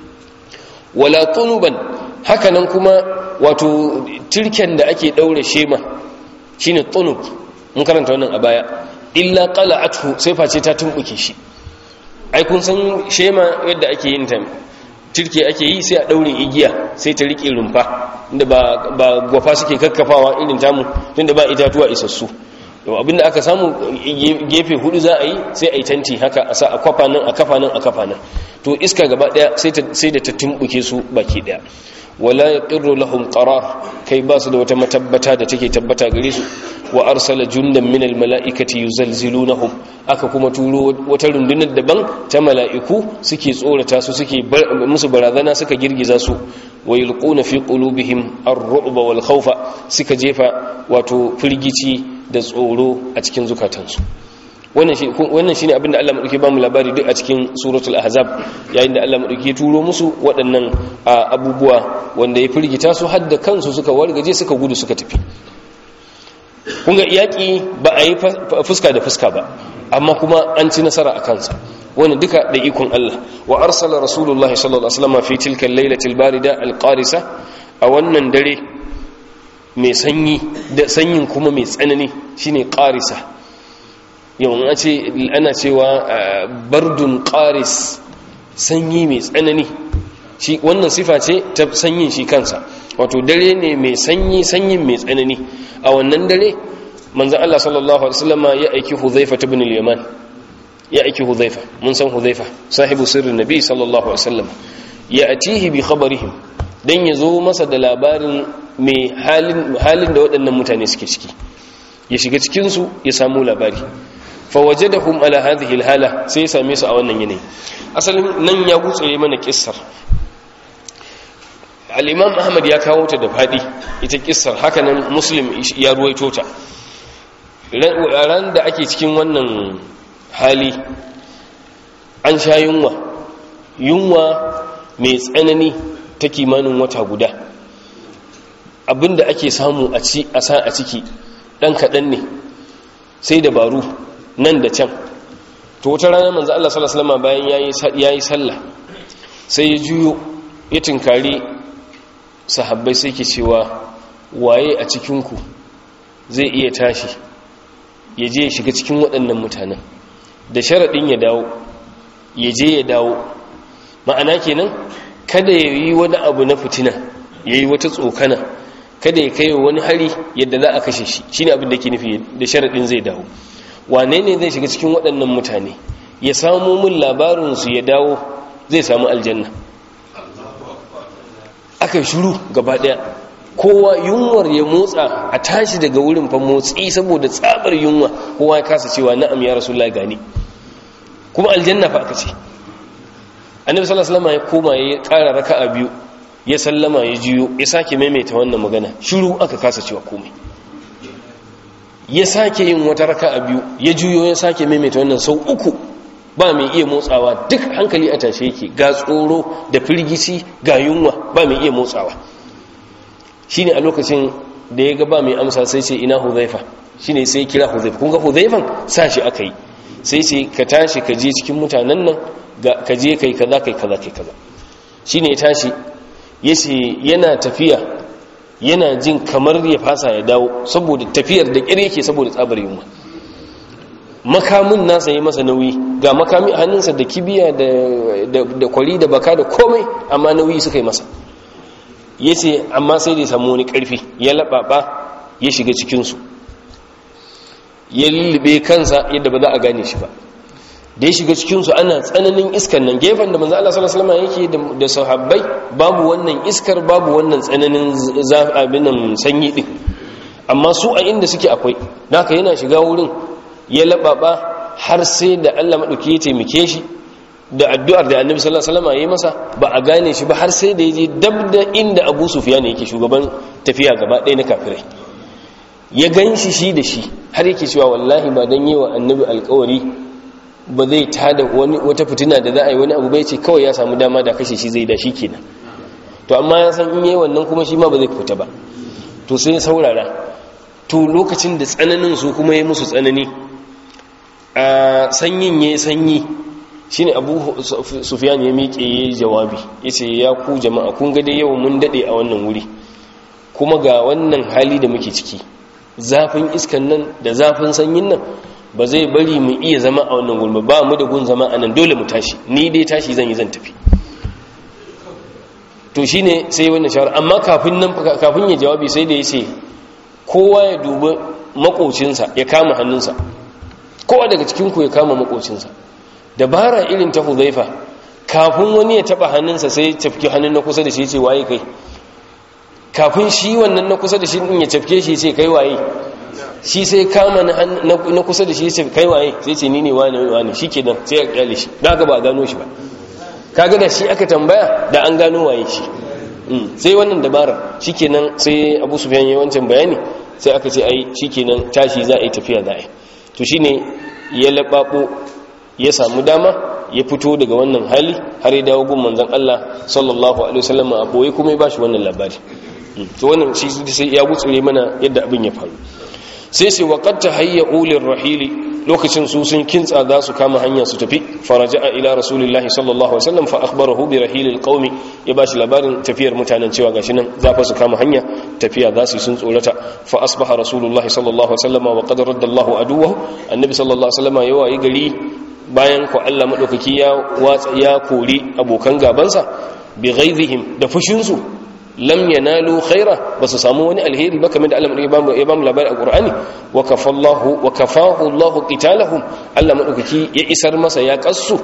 Speaker 1: wala tunuban hakanan kuma wato tirken da ake daure shema shine tunub mun karanta wannan a baya illa qala'athu sai face ta tumbuke shi ai kun san shema yadda ake yin ta tirke ake yi sai a daure igiya sai ta rike rumfa inda ba ba gwafa suke kakkafawa irin tamu tunda ba itatuwa isassu abinda aka samu gefe hudu za a yi sai a yi tanti haka a sa a kwafa nan a kafa nan a kafa nan to iska gaba daya sai da ta tumbuke su baki daya wala yaqirru lahum qarar kai ba su da wata matabbata da take tabbata gare su wa arsala jundan min al malaikati yuzalzilunahum aka kuma turo wata rundunar daban ta mala'iku suke tsorata su suke musu barazana suka girgiza su wa yulquna fi qulubihim ar-ru'ba wal khawfa suka jefa wato firgici da tsoro a cikin zukatansu wannan shi ne abinda Allah maɗauki ba mu labari duk a cikin suratul ahzab yayin da Allah maɗauki turo musu waɗannan abubuwa wanda ya firgita su har da kansu suka wargaje suka gudu suka tafi kunga yaƙi ba a yi fuska da fuska ba amma kuma an ci nasara a kansa wannan duka da ikon Allah wa arsala rasulullahi sallallahu alaihi wasallam fi tilka al-lailatil barida al-qarisa a wannan dare mai sanyi da sanyin kuma mai tsanani shine qarisa yau an ce ana cewa bardun qaris sanyi mai tsanani. Shi wannan sifa ce ta sanyin shi kansa, wato dare ne mai sanyi, sanyin mai tsanani. A wannan dare manzon Allah sallallahu alaihi wasallam ya aiki Hudhaifa ibn al-Yaman, ya aiki Hudhaifa, mun san Hudhaifa sahibu sirrin nabi sallallahu alaihi wasallam, ya atihi bi khabarihim, dan yazo masa da labarin mai halin halin da waɗannan mutane suke ciki, ya shiga cikin su ya samu labari. Fa wajadahum ala hadhihi al-hala, sai ya same su a wannan yanayi. Asalin nan ya gutsure mana kissar. Al-Imam Ahmad ya kawo ta da fadi ita kissar, haka nan Muslim ya ruwaito ta. Ran da ake cikin wannan hali an sha yunwa, yunwa mai tsanani ta kimanin wata guda. Abinda ake samu a ci a sa a ciki dan kadan ne, sai dabaru nan da can. To wata rana manzo Allah sallallahu alaihi wasallam bayan yayi yayi sallah sai ya juyo ya tinkari sahabbai sai ke cewa waye a cikin ku zai iya tashi ya je ya shiga cikin waɗannan mutanen da sharadin ya dawo, ya je ya dawo. Ma'ana kenan kada ya yi wani abu na fitina, ya yi wata tsokana, kada ya kai wani hari yadda za a kashe shi. Shine abin da ke nufi da sharadin zai dawo. Wane ne zai shiga cikin waɗannan mutane ya samu min labarinsu ya dawo, zai samu aljanna. Aka shuru gaba ɗaya, kowa yunwar ya motsa a tashi daga wurin fa motsi saboda tsabar yunwa, kowa ya kasa cewa na'am ya rasulullahi gani, kuma aljanna fa aka ce. Annabi sallallahu alaihi wasallam ya koma ya ƙara raka'a biyu, ya sallama, ya jiyo, ya sake maimaita wannan magana, shiru aka kasa cewa komai. Ya sake yin wata raka'a biyu, ya juyo, ya sake maimaita wannan sau uku, ba mai iya motsawa, duk hankali a tashe yake, ga tsoro da firgici ga yunwa, ba mai iya motsawa. Shine a lokacin da ya ga ba mai amsa sai ce ina Hudhaifa, shine sai kira Hudhaifa. Kun ga Hudhaifan sashi aka yi, sai sai ka tashi ka je cikin mutanen nan, ka je kai kaza kai kaza kai kaza. Shine ya tashi, yace yana tafiya yana jin kamar ya fasa ya dawo saboda tafiyar da kire yake saboda tsabar yunwa. Makamin nasa yi masa nauyi, ga makami a hannunsa da kibiya da da kwari da baka da komai, amma nauyi suka yi masa. Yace amma sai da ya samu wani karfi, ya lababa ya shiga cikin su, ya lullube kansa yadda ba za a gane shi ba. Da ya shiga cikin su ana tsananin iskar nan, gefen da manzo Allah sallallahu alaihi wasallam yake da sahabbai babu wannan iskar, babu wannan tsananin abin nan sanyi din, amma su a inda suke akwai. Haka yana shiga wurin ya lababa har sai da Allah madauki ya taimake shi da addu'ar da Annabi sallallahu alaihi wasallam ya yi masa, ba a gane shi ba har sai da yaje dab da inda Abu Sufyan yake shugaban tafiya gaba ɗaya na kafirai. Ya ganshi shi da shi har yake cewa wallahi ba dan yewa Annabi alƙawari ba zai tada wani wata fitina da za a yi wani abu bai ce kawai ya samu dama da kashe shi zai da shi kenan. To amma ya san in yayi wannan kuma shi ma ba zai fita ba, to sai ya saurara. To lokacin da tsananin su kuma yayi musu tsanani, a sanyin yayi sanyi, shine Abu Sufyan ya miƙe yayi jawabi, yace ya ku jama'a, kun ga dai yau mun dade a wannan wuri, kuma ga wannan hali da muke ciki, zafin iskan nan da zafin sanyin nan ba zai bari mu iya zama a wannan gulma, ba mu da gun zama a nan, dole mu tashi, ni dai tashi zan yi zan tafi. To shine sai wannan shawara, amma kafin nan kafin ya jawabi sai da yace kowa ya dubi makocinsa ya kama hannunsa, kowa daga cikin ku ya kama makocinsa. Dabara irin ta Hudhaifa, kafin wani ya taba hannunsa sai ya tafki hannun na kusa da shi, yace waye kai? Kafin shi wannan na kusa da shi din ya tafke shi, yace kai waye? Shi sai kama na kusa da shi, yace kai waye? Sai ce ni ne wani wani, shikenan sai ya kyale shi, daga ba a gano shi ba. Kaga da shi aka tambaya da an gano waye shi. Sai wannan dabara, shikenan sai Abu Sufyan yayin wancan bayani, sai aka ce ai shikenan tashi za a yi tafiya za a yi. To shine ya lababo ya samu dama ya fito daga wannan hali har ya dawo gun manzon Allah sallallahu alaihi wasallam a boye, kuma ya bashi wannan labari. To wannan shi sai ya gutsure mana yadda abin ya faru. Sai sai waqad tahayya'u lirrahili, lokacin su sun kintsa za su kama hanya su tafi. Faraja'a ila rasulillahi sallallahu alaihi wasallam fa akhbarahu bi rahilil qaumi, ya bashi labarin tafiyar mutanen cewa gashi nan za fa su kama hanya tafiya za su sun tsorata. Fa asbaha rasulullahi sallallahu alaihi wasallam wa qad radda Allahu aduwahu, annabi sallallahu alaihi wasallam ya wayi gari bayan ku Allah madaukaki ya watsa ya kori abokan gabansa bi ghaizihim da fushinsu lam yanalu khaira basu samu wani alheri ba kamar da Allah ya bamu ya bamu labarin alqur'ani wa kafallahu wa kafahu Allahu qitalahum Allah madaukaki ya isar masa ya kassu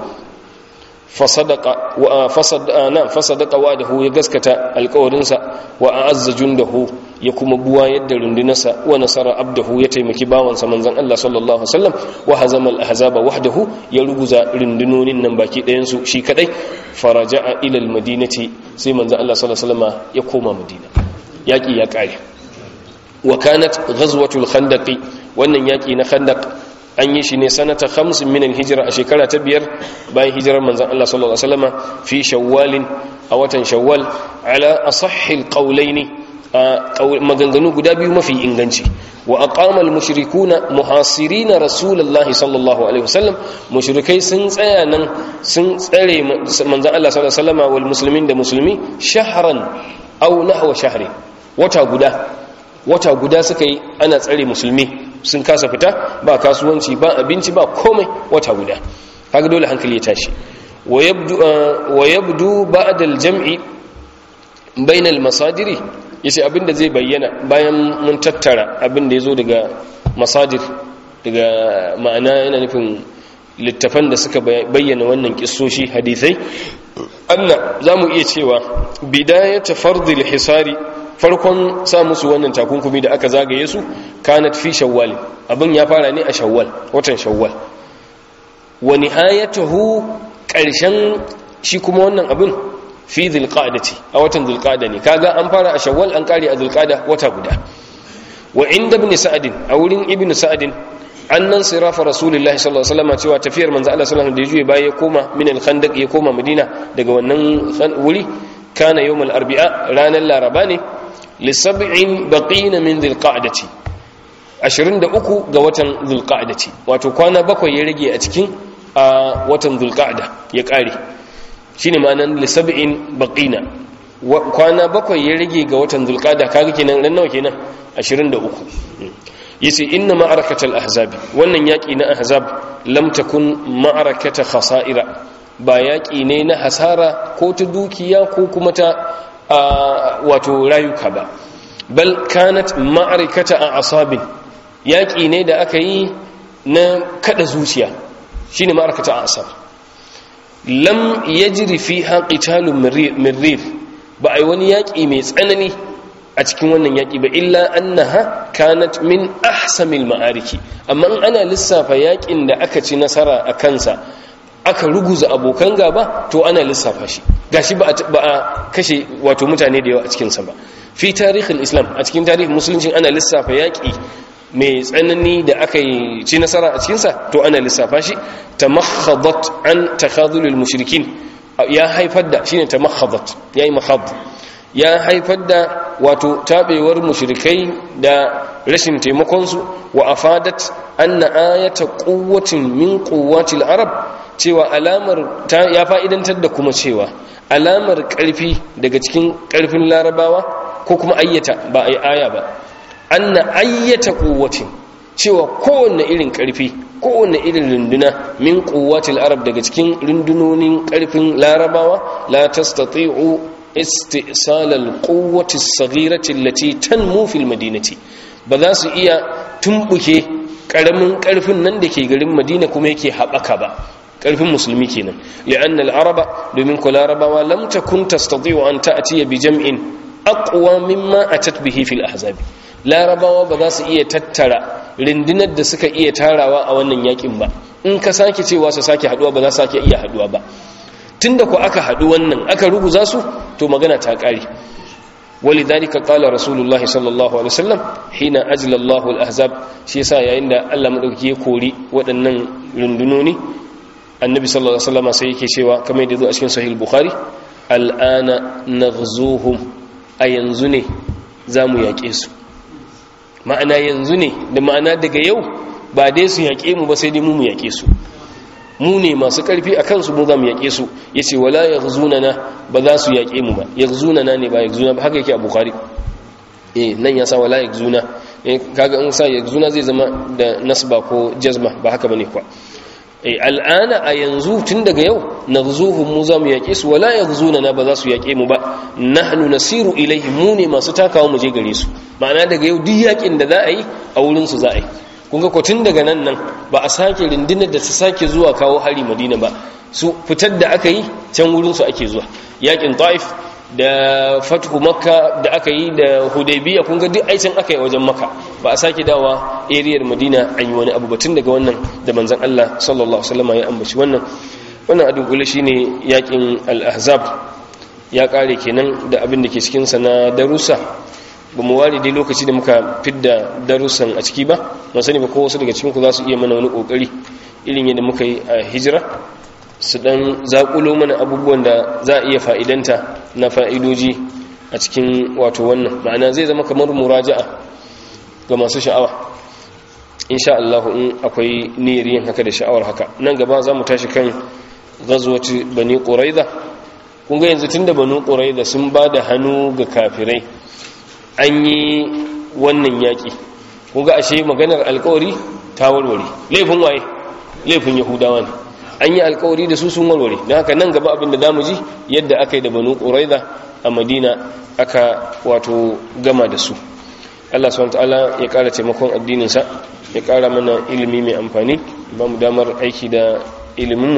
Speaker 1: fasadaqa wa fasada na fasadaqa wa'dahu ya gaskata alƙawarinsa wa a'azza jundahu ya kuma buwa yadda rundunarsa wa nasara abdahu ya taimaki bawansa manzon Allah sallallahu alaihi wasallam wa hazama al-ahzaba wahdahu ya ruguza rundunonin nan baki ɗayan su shi kadai faraja'a ila al-madinati sai manzon Allah sallallahu alaihi wasallam ya koma Madina yaki ya kare wa kanat ghazwatul khandaq wannan yaki na khandaq an yi shi ne sanata hamsin min al-hijra a shekara ta biyar bayan hijirar manzon Allah sallallahu alaihi wasallam fi shawwalin a watan shawwal ala asahhil qawlaini maganganu guda biyu mafi inganci wa aqama al-mushrikuna muhasirina rasulullahi sallallahu alaihi wasallam mushrikai sun tsaya nan sun tsare manzon Allah sallallahu alaihi wasallam wal muslimin da musulmi shahran aw nahwa shahri wata guda wata guda suka yi ana tsare musulmi sun kasa fita ba kasuwanci ba abinci ba komai wata guda kaga dole hankali ya tashi wa yabdu wa yabdu ba'da al-jam'i bayna al-masadiri yace abinda zai bayyana bayan mun tattara abinda yazo daga masadir daga ma'ana yana nufin littafan da suka bayyana wannan kissoshi hadisai anna zamu iya cewa bidayatu fardil hisari farkon sa musu wannan takunkumi da aka zagaye su kanat fi shawwal abin ya fara ne a shawwal watan shawwal wa nihayatuhu karshen shi kuma wannan abin fi dhulqa'dati a watan dhulqa'da ne kaga an fara a shawwal an kare a dhulqa'da wata guda wa inda ibn sa'd a wurin ibn sa'd annan sirafa rasulullahi sallallahu alaihi wasallam cewa tafiyar manzo Allah sallallahu alaihi wasallam da ya juye baya ya koma min al-khandaq ya koma madina daga wannan wuri kana yawm al-arbi'a ranar laraba ne lisab'in baqina min dhulqa'dati ashirin da uku ga watan dhulqa'dati wato kwana bakwai ya rage a cikin a watan dhulqa'da ya kare shine ma'anan lisab'in baqina kwana bakwai ya rage ga watan dhulqa'da kaga kenan ran nawa kenan ashirin da uku yace inna ma'arakatal ahzab wannan yaki na ahzab lam takun ma'arakata khasa'ira ba yaki ne na hasara ko ta dukiya ko kuma ta wato rayuka ba bal kanat ma'arakata a'sabin yaki ne da aka yi na kada zuciya shine ma'arakata a'sab lam yajri fiha qitalun mirrir ba ai wani yaki mai tsanani a cikin wannan yaƙi ba illa annaha kanat min ahsamil ma'ariki amma in ana lissafa yaƙin da aka ci nasara a kansa aka ruguza abokan gaba to ana lissafa shi gashi ba a kashe wato mutane da yawa a cikinsa ba fi tarihin islam a cikin tarihin musulunci ana lissafa yaƙi mai tsanani da aka yi ci nasara a cikinsa to ana lissafa shi tamakhadat an takhadhulul mushrikin ya haifar da shine tamakhadat yayi makhad ya haifar da wato tabewar mushrikai da rashin taimakonsu wa afadat anna ayata quwwatin min quwwatil arab cewa alamar ta ya fa'idantar da kuma cewa alamar karfi daga cikin karfin larabawa ko kuma ayyata ba ai aya ba anna ayyata quwwatin cewa kowanne irin karfi kowanne irin runduna min quwwatil arab daga cikin rundunonin karfin larabawa la tastati'u istisal alquwwati as-saghirati allati tanmu fil madinati ba za su iya tumbuke karamin karfin nan da ke garin Madina kuma yake habaka ba karfin musulmi kenan li'anna al-araba domin kula arabawa lam takun tastati'u an ta'tiya bi jam'in aqwa mimma atat bihi fil ahzab larabawa ba za su iya tattara rindinar da suka iya tarawa a wannan yakin ba in ka sake cewa su sake haduwa ba za su sake iya haduwa ba tunda ku aka haɗu wannan aka ruguza su to magana ta ƙare walidhalika qala rasulullahi sallallahu alaihi wasallam hina ajla Allahu al-ahzab shi yasa yayin da Allah madauki ya kori waɗannan rundunoni annabi sallallahu alaihi wasallam sai yake cewa kamar yadda zo a cikin sahih bukhari al'ana naghzuhum a yanzu ne zamu yaƙe su ma'ana yanzu ne da ma'ana daga yau ba dai su yaƙe mu ba sai dai mu mu yaƙe su mu ne masu ƙarfi a kansu mu za mu yaƙe su ya ce wala ya zunana ba za su yaƙe mu ba ya zunana ne ba ya zuna ba haka yake a bukari eh nan ya sa wala ya zuna eh kaga in sa ya zuna zai zama da nasba ko jazma ba haka bane kwa ai al'ana a yanzu tun daga yau naghzuhum mu za mu yaƙe su wala yaghzuna na ba za su yaƙe mu ba nahnu nasiru ilayhi mu ne masu takawa mu je gare su ma'ana daga yau duk yaƙin da za a yi a wurin su za a yi kun ga ko tun daga nan nan ba a sake rundunar da ta sake zuwa kawo hari Madina ba su fitar da aka yi can wurin su ake zuwa yaƙin Taif da fathu makka da aka yi da hudaybiya kun ga duk aikin aka yi wajen makka ba a sake dawa ariyar madina an yi wani abu batun daga wannan da manzon Allah sallallahu alaihi wasallam ya ambaci wannan wannan adun kula shine yakin al-ahzab ya kare kenan da abin da ke cikin sa na darussa ba mu ware dai lokaci da muka fidda darussan a ciki ba ban sani ba ko wasu daga cikin ku za su iya mana wani kokari irin yadda muka yi a hijira su dan zakulo mana abubuwan da za a iya fa'idanta na fa'idoji a cikin wato wannan ma'ana zai zama kamar muraja'a ga masu sha'awa insha Allah in akwai niyyar yin haka da sha'awar haka nan gaba za mu tashi kan ghazwati bani quraiza kun ga yanzu tunda bani quraiza sun ba da hannu ga kafirai an yi wannan yaki kun ga ashe maganar alƙawari ta warware laifin waye laifin yahudawa ne an yi alkawari da su sun warware don haka nan gaba abinda za mu ji yadda aka yi da banu ƙuraiza a madina aka wato gama da su Allah subhanahu ta'ala ya ƙara taimakon addininsa ya ƙara mana ilimi mai amfani ba mu damar aiki da iliminmu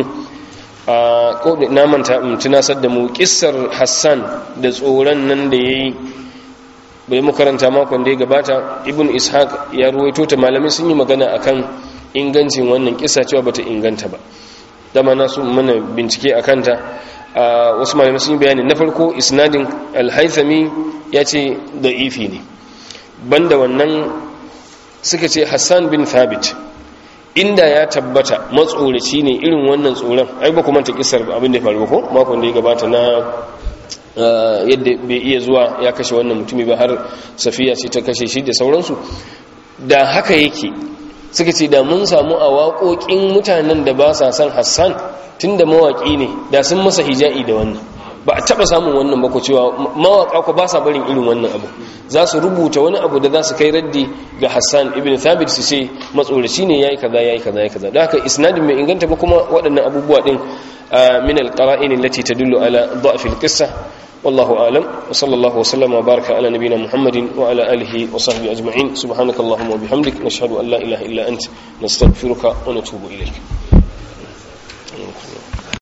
Speaker 1: a kodin namanta tunasar da mu kissar Hassan da tsoron nan da ya yi bai mu karanta makon da ya gabata ibn ishaq ya ruwaito ta malamai sun yi magana akan ingancin wannan kissa cewa bata inganta ba dama na su mana bincike a kanta a wasu malamai sun bayani na farko isnadin al-haythami ya ce da'ifi ne banda wannan suka ce Hassan bin Thabit inda ya tabbata matsoraci ne irin wannan tsoron ai ba kuma ta kissar abin da ya faru ko makon da ya gabata na yadda bai iya zuwa ya kashe wannan mutumi ba har Safiya ce ta kashe shi da sauransu da haka yake suka ce da mun samu a waƙoƙin mutanen da ba sa son Hassan tun da mawaƙi ne da sun masa hija'i da wannan ba a taɓa samun wannan ba ko cewa mawaƙa ko ba sa barin irin wannan abu za su rubuta wani abu da za su kai raddi ga Hassan ibn Thabit su ce matsoraci ne yayi kaza yayi kaza yayi kaza da haka isnadin mai inganta ba kuma waɗannan abubuwa din min al-qara'in allati tadullu ala dha'f al-qissa والله أعلم وصلى الله وسلم وبارك على نبينا محمد وعلى آله وصحبه أجمعين سبحانك اللهم وبحمدك نشهد أن لا إله إلا أنت نستغفرك ونتوب إليك